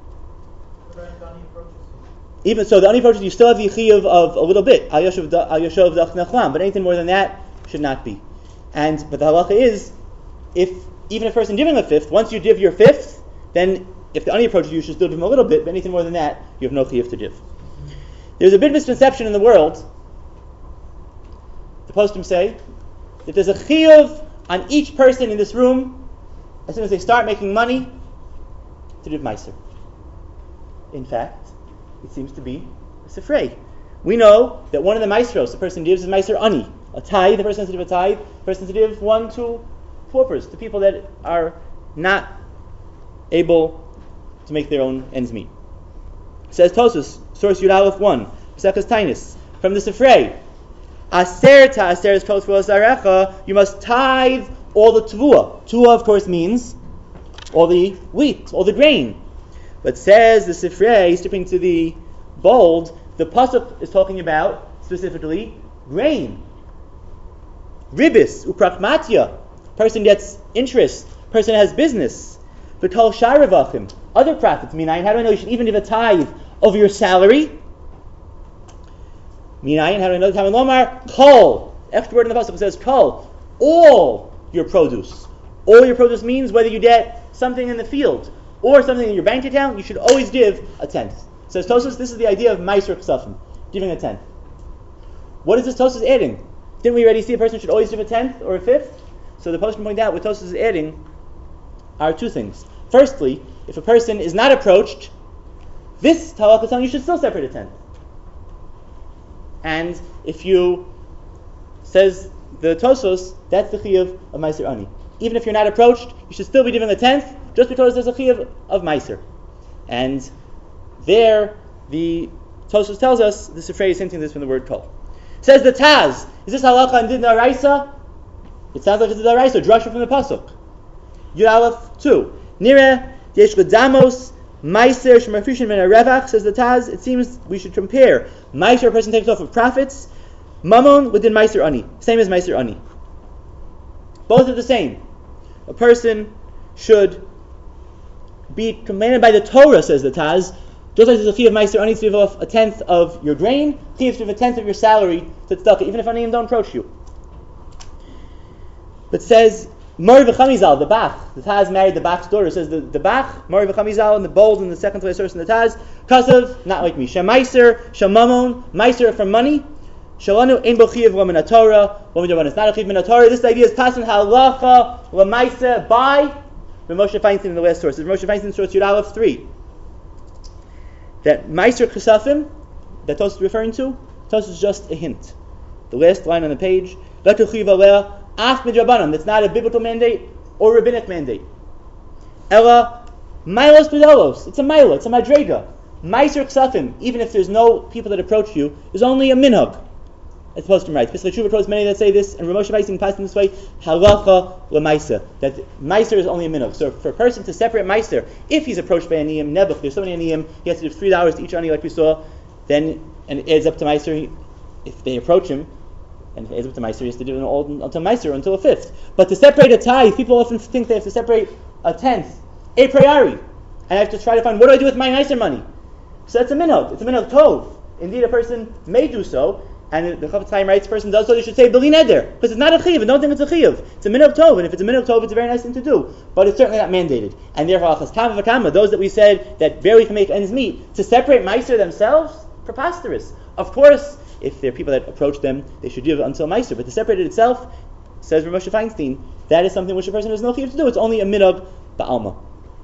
Even so, the only approach is you still have the chiyuv of a little bit, al yashov dach nechlam, but anything more than that should not be. But the halacha is, even if a person giving a fifth, once you give your fifth, then if the ani approaches you, you should still give him a little bit, but anything more than that, you have no chiyuv to give. There's a big misconception in the world, the postum say, that there's a chiyuv on each person in this room, as soon as they start making money, to give meiser. In fact, it seems to be a sifrei. We know that one of the maestros the person gives is meiser ani. A tithe, the person has to give a tithe, the person has to give 1 to paupers, to people that are not able to make their own ends meet. Says Tosus, source Yud Aleph 1, Pesekas Tainis, from the Sifrei, Aser ta'aser is told for zarecha, you must tithe all the tevuah. Tevuah, of course, means all the wheat, all the grain. But says the Sifrei, stripping to the bold, the pasuk is talking about specifically grain. Ribis, uprachmatia, person gets interest, person has business. V'kol sharavachim, other profits. Minayin, how do I know you should even give a tithe of your salary? Minayin, how do I know the time in Lomar? Kol. Extra word in the pasuk says kol. All your produce. All your produce means whether you get something in the field or something in your bank account, you should always give a tenth. Says Tosas, this is the idea of meiser chesafim, giving a tenth. What is this Tosas adding? Didn't we already see a person should always give a tenth or a fifth? So the postscript pointed out what Tosas is adding are two things. Firstly, if a person is not approached, this halakha is telling you should still separate a tenth. And if you, says the Tosos, that's the chiyuv of meiser ani. Even if you're not approached, you should still be giving a tenth, just because there's a chiyuv of meiser. And there, the Tosos tells us, the Sifrei is hinting this from the word kol. Says the Taz, is this halakha and did Naraisa? It sounds like it's a Naraisa, drasha from the pasuk. Yud Aleph 2. Nira yesh gedamos meiser shemafrishin min harevach, says the Taz. It seems we should compare meiser, a person takes off of profits, mammon within meiser ani, same as meiser ani. Both are the same. A person should be commanded by the Torah, says the Taz. Just like there's a fee of meiser ani to give off a tenth of your grain, fee to give a tenth of your salary to tzedakah, even if any don't approach you. But says Mori v'Chamizal, the Bach. The Taz married the Bach's daughter. Says the Bach, Mori v'Chamizal, in the bold in the second place source in the Taz. Kasav, not like me. Shemaiser, Shemamon, Meiser from money. Shalanu ein bo chiyav l'min Torah. L'min is not a chiyav min Torah. This idea is passing halacha l'maisa by Moshe Feinstein in the last source. Moshe Feinstein source Yud Aleph 3. That Meiser Chesafim that Tos is referring to, Tos is just a hint. The last line on the page, Letu Chiv Aleh Af Midrabanan. That's not a biblical mandate or rabbinic mandate. Ella Milos Pedalos. It's a Mila. It's a Madrega. Meiser Chesafim, even if there's no people that approach you, is only a minhag. As the postum writes. Pesach Tshuva quotes many that say this, and Rav Moshe Feinstein passed in this way, halacha l'maisa, that meiser is only a minhag. So for a person to separate meiser, if he's approached by a niyim, nebuch, there's so many niyim, he has to give $3 to each ani like we saw, then, and it adds up to meiser, if they approach him, and if it adds up to meiser, he has to do it all until meiser, until a fifth. But to separate a tithe, people often think they have to separate a tenth, a priori, and I have to try to find, what do I do with my meiser money? So that's a minhag, it's a minhag tov. Indeed, a person may do so, and the Chafetz Chaim writes, person does so, they should say B'li Neder, because it's not a chiyuv. Don't think it's a chiyuv. It's a minhag tov, and if it's a minhag tov, it's a very nice thing to do. But it's certainly not mandated. And therefore, achas kama v'kama, those that we said that barely can make ends meet, to separate meiser themselves, preposterous. Of course, if there are people that approach them, they should give until meiser. But to separate it itself, says Rav Moshe Feinstein, that is something which a person has no chiyuv to do. It's only a minhag ba'alma.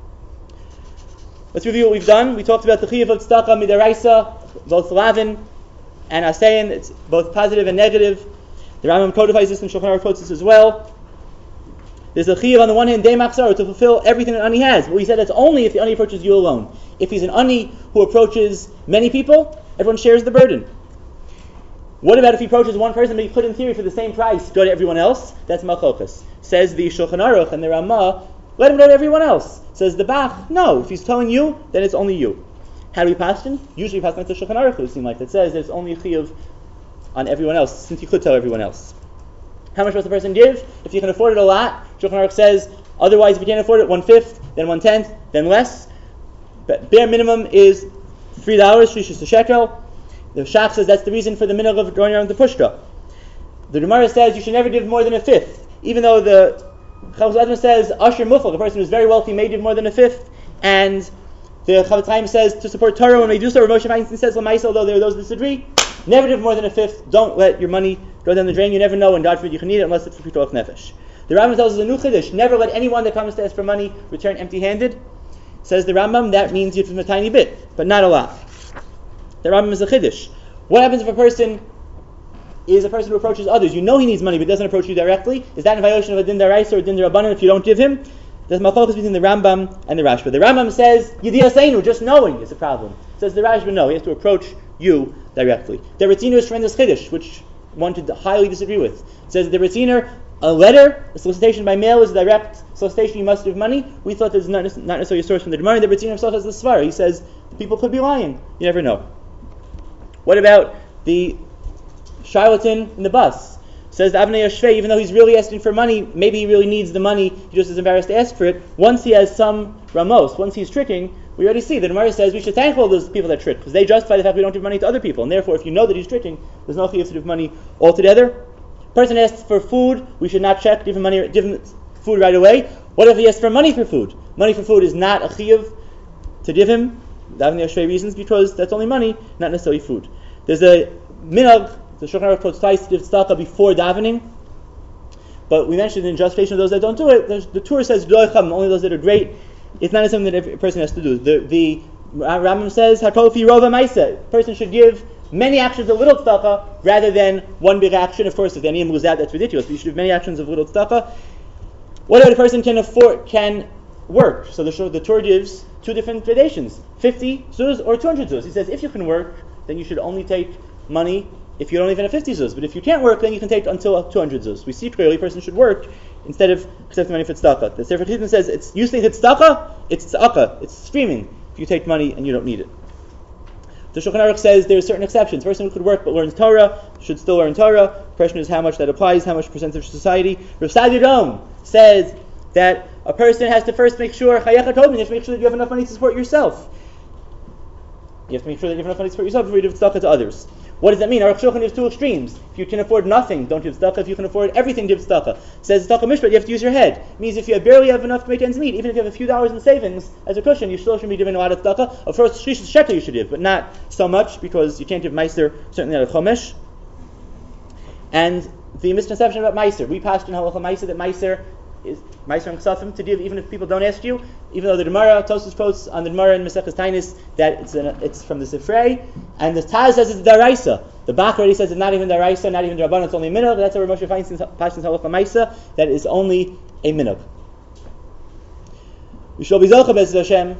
Let's review what we've done. We talked about the chiyuv of tzedakah midaraisa, both lavin and Asayin, it's both positive and negative. The Rambam codifies this, and Shulchan Aruch quotes this as well. There's a chiyuv on the one hand, day machzor, to fulfill everything an ani has. But we said that's only if the ani approaches you alone. If he's an ani who approaches many people, everyone shares the burden. What about if he approaches one person, but he could, in theory, for the same price, go to everyone else? That's malchokas. Says the Shulchan Aruch and the Ramah, let him go to everyone else. Says the Bach, no, if he's telling you, then it's only you. How do we pass him? Usually we pass him to Shulchan Aruch, it seems like, that says there's only a chiyuv on everyone else, since you could tell everyone else. How much must the person give? If you can afford it a lot, Shulchan Aruch says, otherwise if you can't afford it, 1/5, then 1/10, then less. But bare minimum is $3, shlish to shekel. The Shach says that's the reason for the minhag of going around the pushka. The Gemara says you should never give more than 1/5. even though the Chavetz Chaim says Asher Mufal, the person who's very wealthy may give more than a fifth, and the Chavetz Chaim says to support Torah when they do so, Rav Moshe Feinstein says L'maisa, although there are those that disagree, never give more than a fifth. Don't let your money go down the drain. You never know when God forbid you can need it unless it's for Pituach Nefesh. The Rambam tells us a new chiddush: never let anyone that comes to ask for money return empty-handed. Says the Rambam, that means you give him a tiny bit, but not a lot. The Rambam is a chiddush. What happens if a person is a person who approaches others? You know he needs money, but doesn't approach you directly. Is that in violation of a din daraisa or a din darabanan if you don't give him? There's machlokes between the Rambam and the Rashba. The Rambam says Yediyas Einu, just knowing is a problem. Says the Rashba, no, he has to approach you directly. The Ritziner is tremendous chiddush, which one could highly disagree with. It says the Ritziner, a letter, a solicitation by mail is a direct solicitation, you must give money. We thought this is not necessarily a source from the Gemara. The Ritziner himself has the Svara. He says people could be lying. You never know. What about the charlatan in the bus? Says the Avnei Yashvei, even though he's really asking for money, maybe he really needs the money, he just is embarrassed to ask for it. Once he has some ramos, once he's tricking, we already see the Gemara says we should thank all those people that trick, because they justify the fact we don't give money to other people, and therefore if you know that he's tricking, there's no chiyuv to give money altogether. Person asks for food, we should not check, give him food right away. What if he asks for money for food? Money for food is not a chiyuv to give him, the Avnei Yashvei reasons, because that's only money, not necessarily food. There's a minhag, the Shulchan Aruch quotes twice to give tzedakah before davening, but we mentioned in justification of those that don't do it, the Torah says only those that are great. It's not something that every person has to do. The Rambam says Hatofi Rova Maisa, a person should give many actions of little tzedakah rather than one big action. Of course, if any of them lose out, that's ridiculous. But you should have many actions of little tzedakah. What if a person can work? So the Torah gives two different gradations: 50 zuz or 200 zuz. He says if you can work, then you should only take money if you don't even have 50 zuz. But if you can't work, then you can take until 200 zuz. We see clearly a person should work instead of accepting money for tzedakah. The Sefer Tefillah says it's usually tzedakah, it's tzedakah, it's streaming if you take money and you don't need it. The Shulchan Aruch says there are certain exceptions. A person who could work but learns Torah should still learn Torah. The question is how much that applies, how much percent of society. Rav Saadia Gaon says that a person has to first make sure, Chayecha Tobin, you have to make sure that you have enough money to support yourself. You have to make sure that you have enough money to support yourself before you give tzedakah to others. What does that mean? Aruch Shulchan gives two extremes. If you can afford nothing, don't give tzedakah. If you can afford everything, give tzedakah. Says tzedakah mishpat, you have to use your head. It means if you barely have enough to make ends meet, even if you have a few dollars in savings as a cushion, you still shouldn't be giving a lot of tzedakah. Of course, shlish shekel you should give, but not so much because you can't give meiser, certainly not a chomesh. And the misconception about meiser, we passed in halacha meiser that meiser is meiser and ksafim to give even if people don't ask you. Even though the Gemara, Tosfos quotes on the Gemara in Maseches Tainis that it's from the Sifrei, and the Taz says it's daraisa. The Bach already says it's not even daraisa, not even drabanan, it's only minhag. That's how Rav Moshe Feinstein's Pashtun's halacha meiser, that is only a minhag. We shall be zocha b'ezras Hashem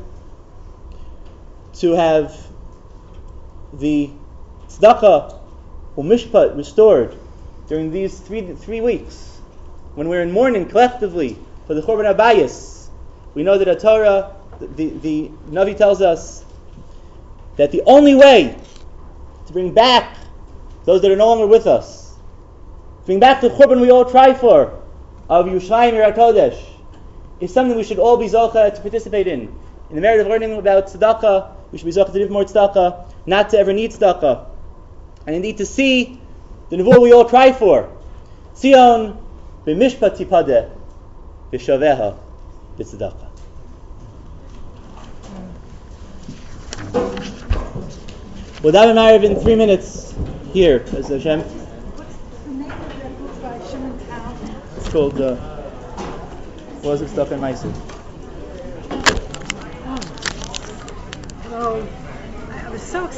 to have the tzedakah u'mishpat restored during these three weeks when we're in mourning collectively for the Churban Abayis. We know that a Torah, the Navi tells us that the only way to bring back those that are no longer with us, bring back the Churban we all try for, of Yerushalayim Yer HaKodesh, is something we should all be zocha to participate in. In the merit of learning about tzedakah, we should be zocha to give more tzedakah, not to ever need tzedakah, and indeed to see the nevuah we all try for. Tzion b'mishpat tipadeh v'shaveha b'tzedakah. We'll daven Ma'ariv in 3 minutes here, as Hashem. What's the name of that book by Shimon Tal? It's called Was It Stuff in Meiser? Oh, I was so excited.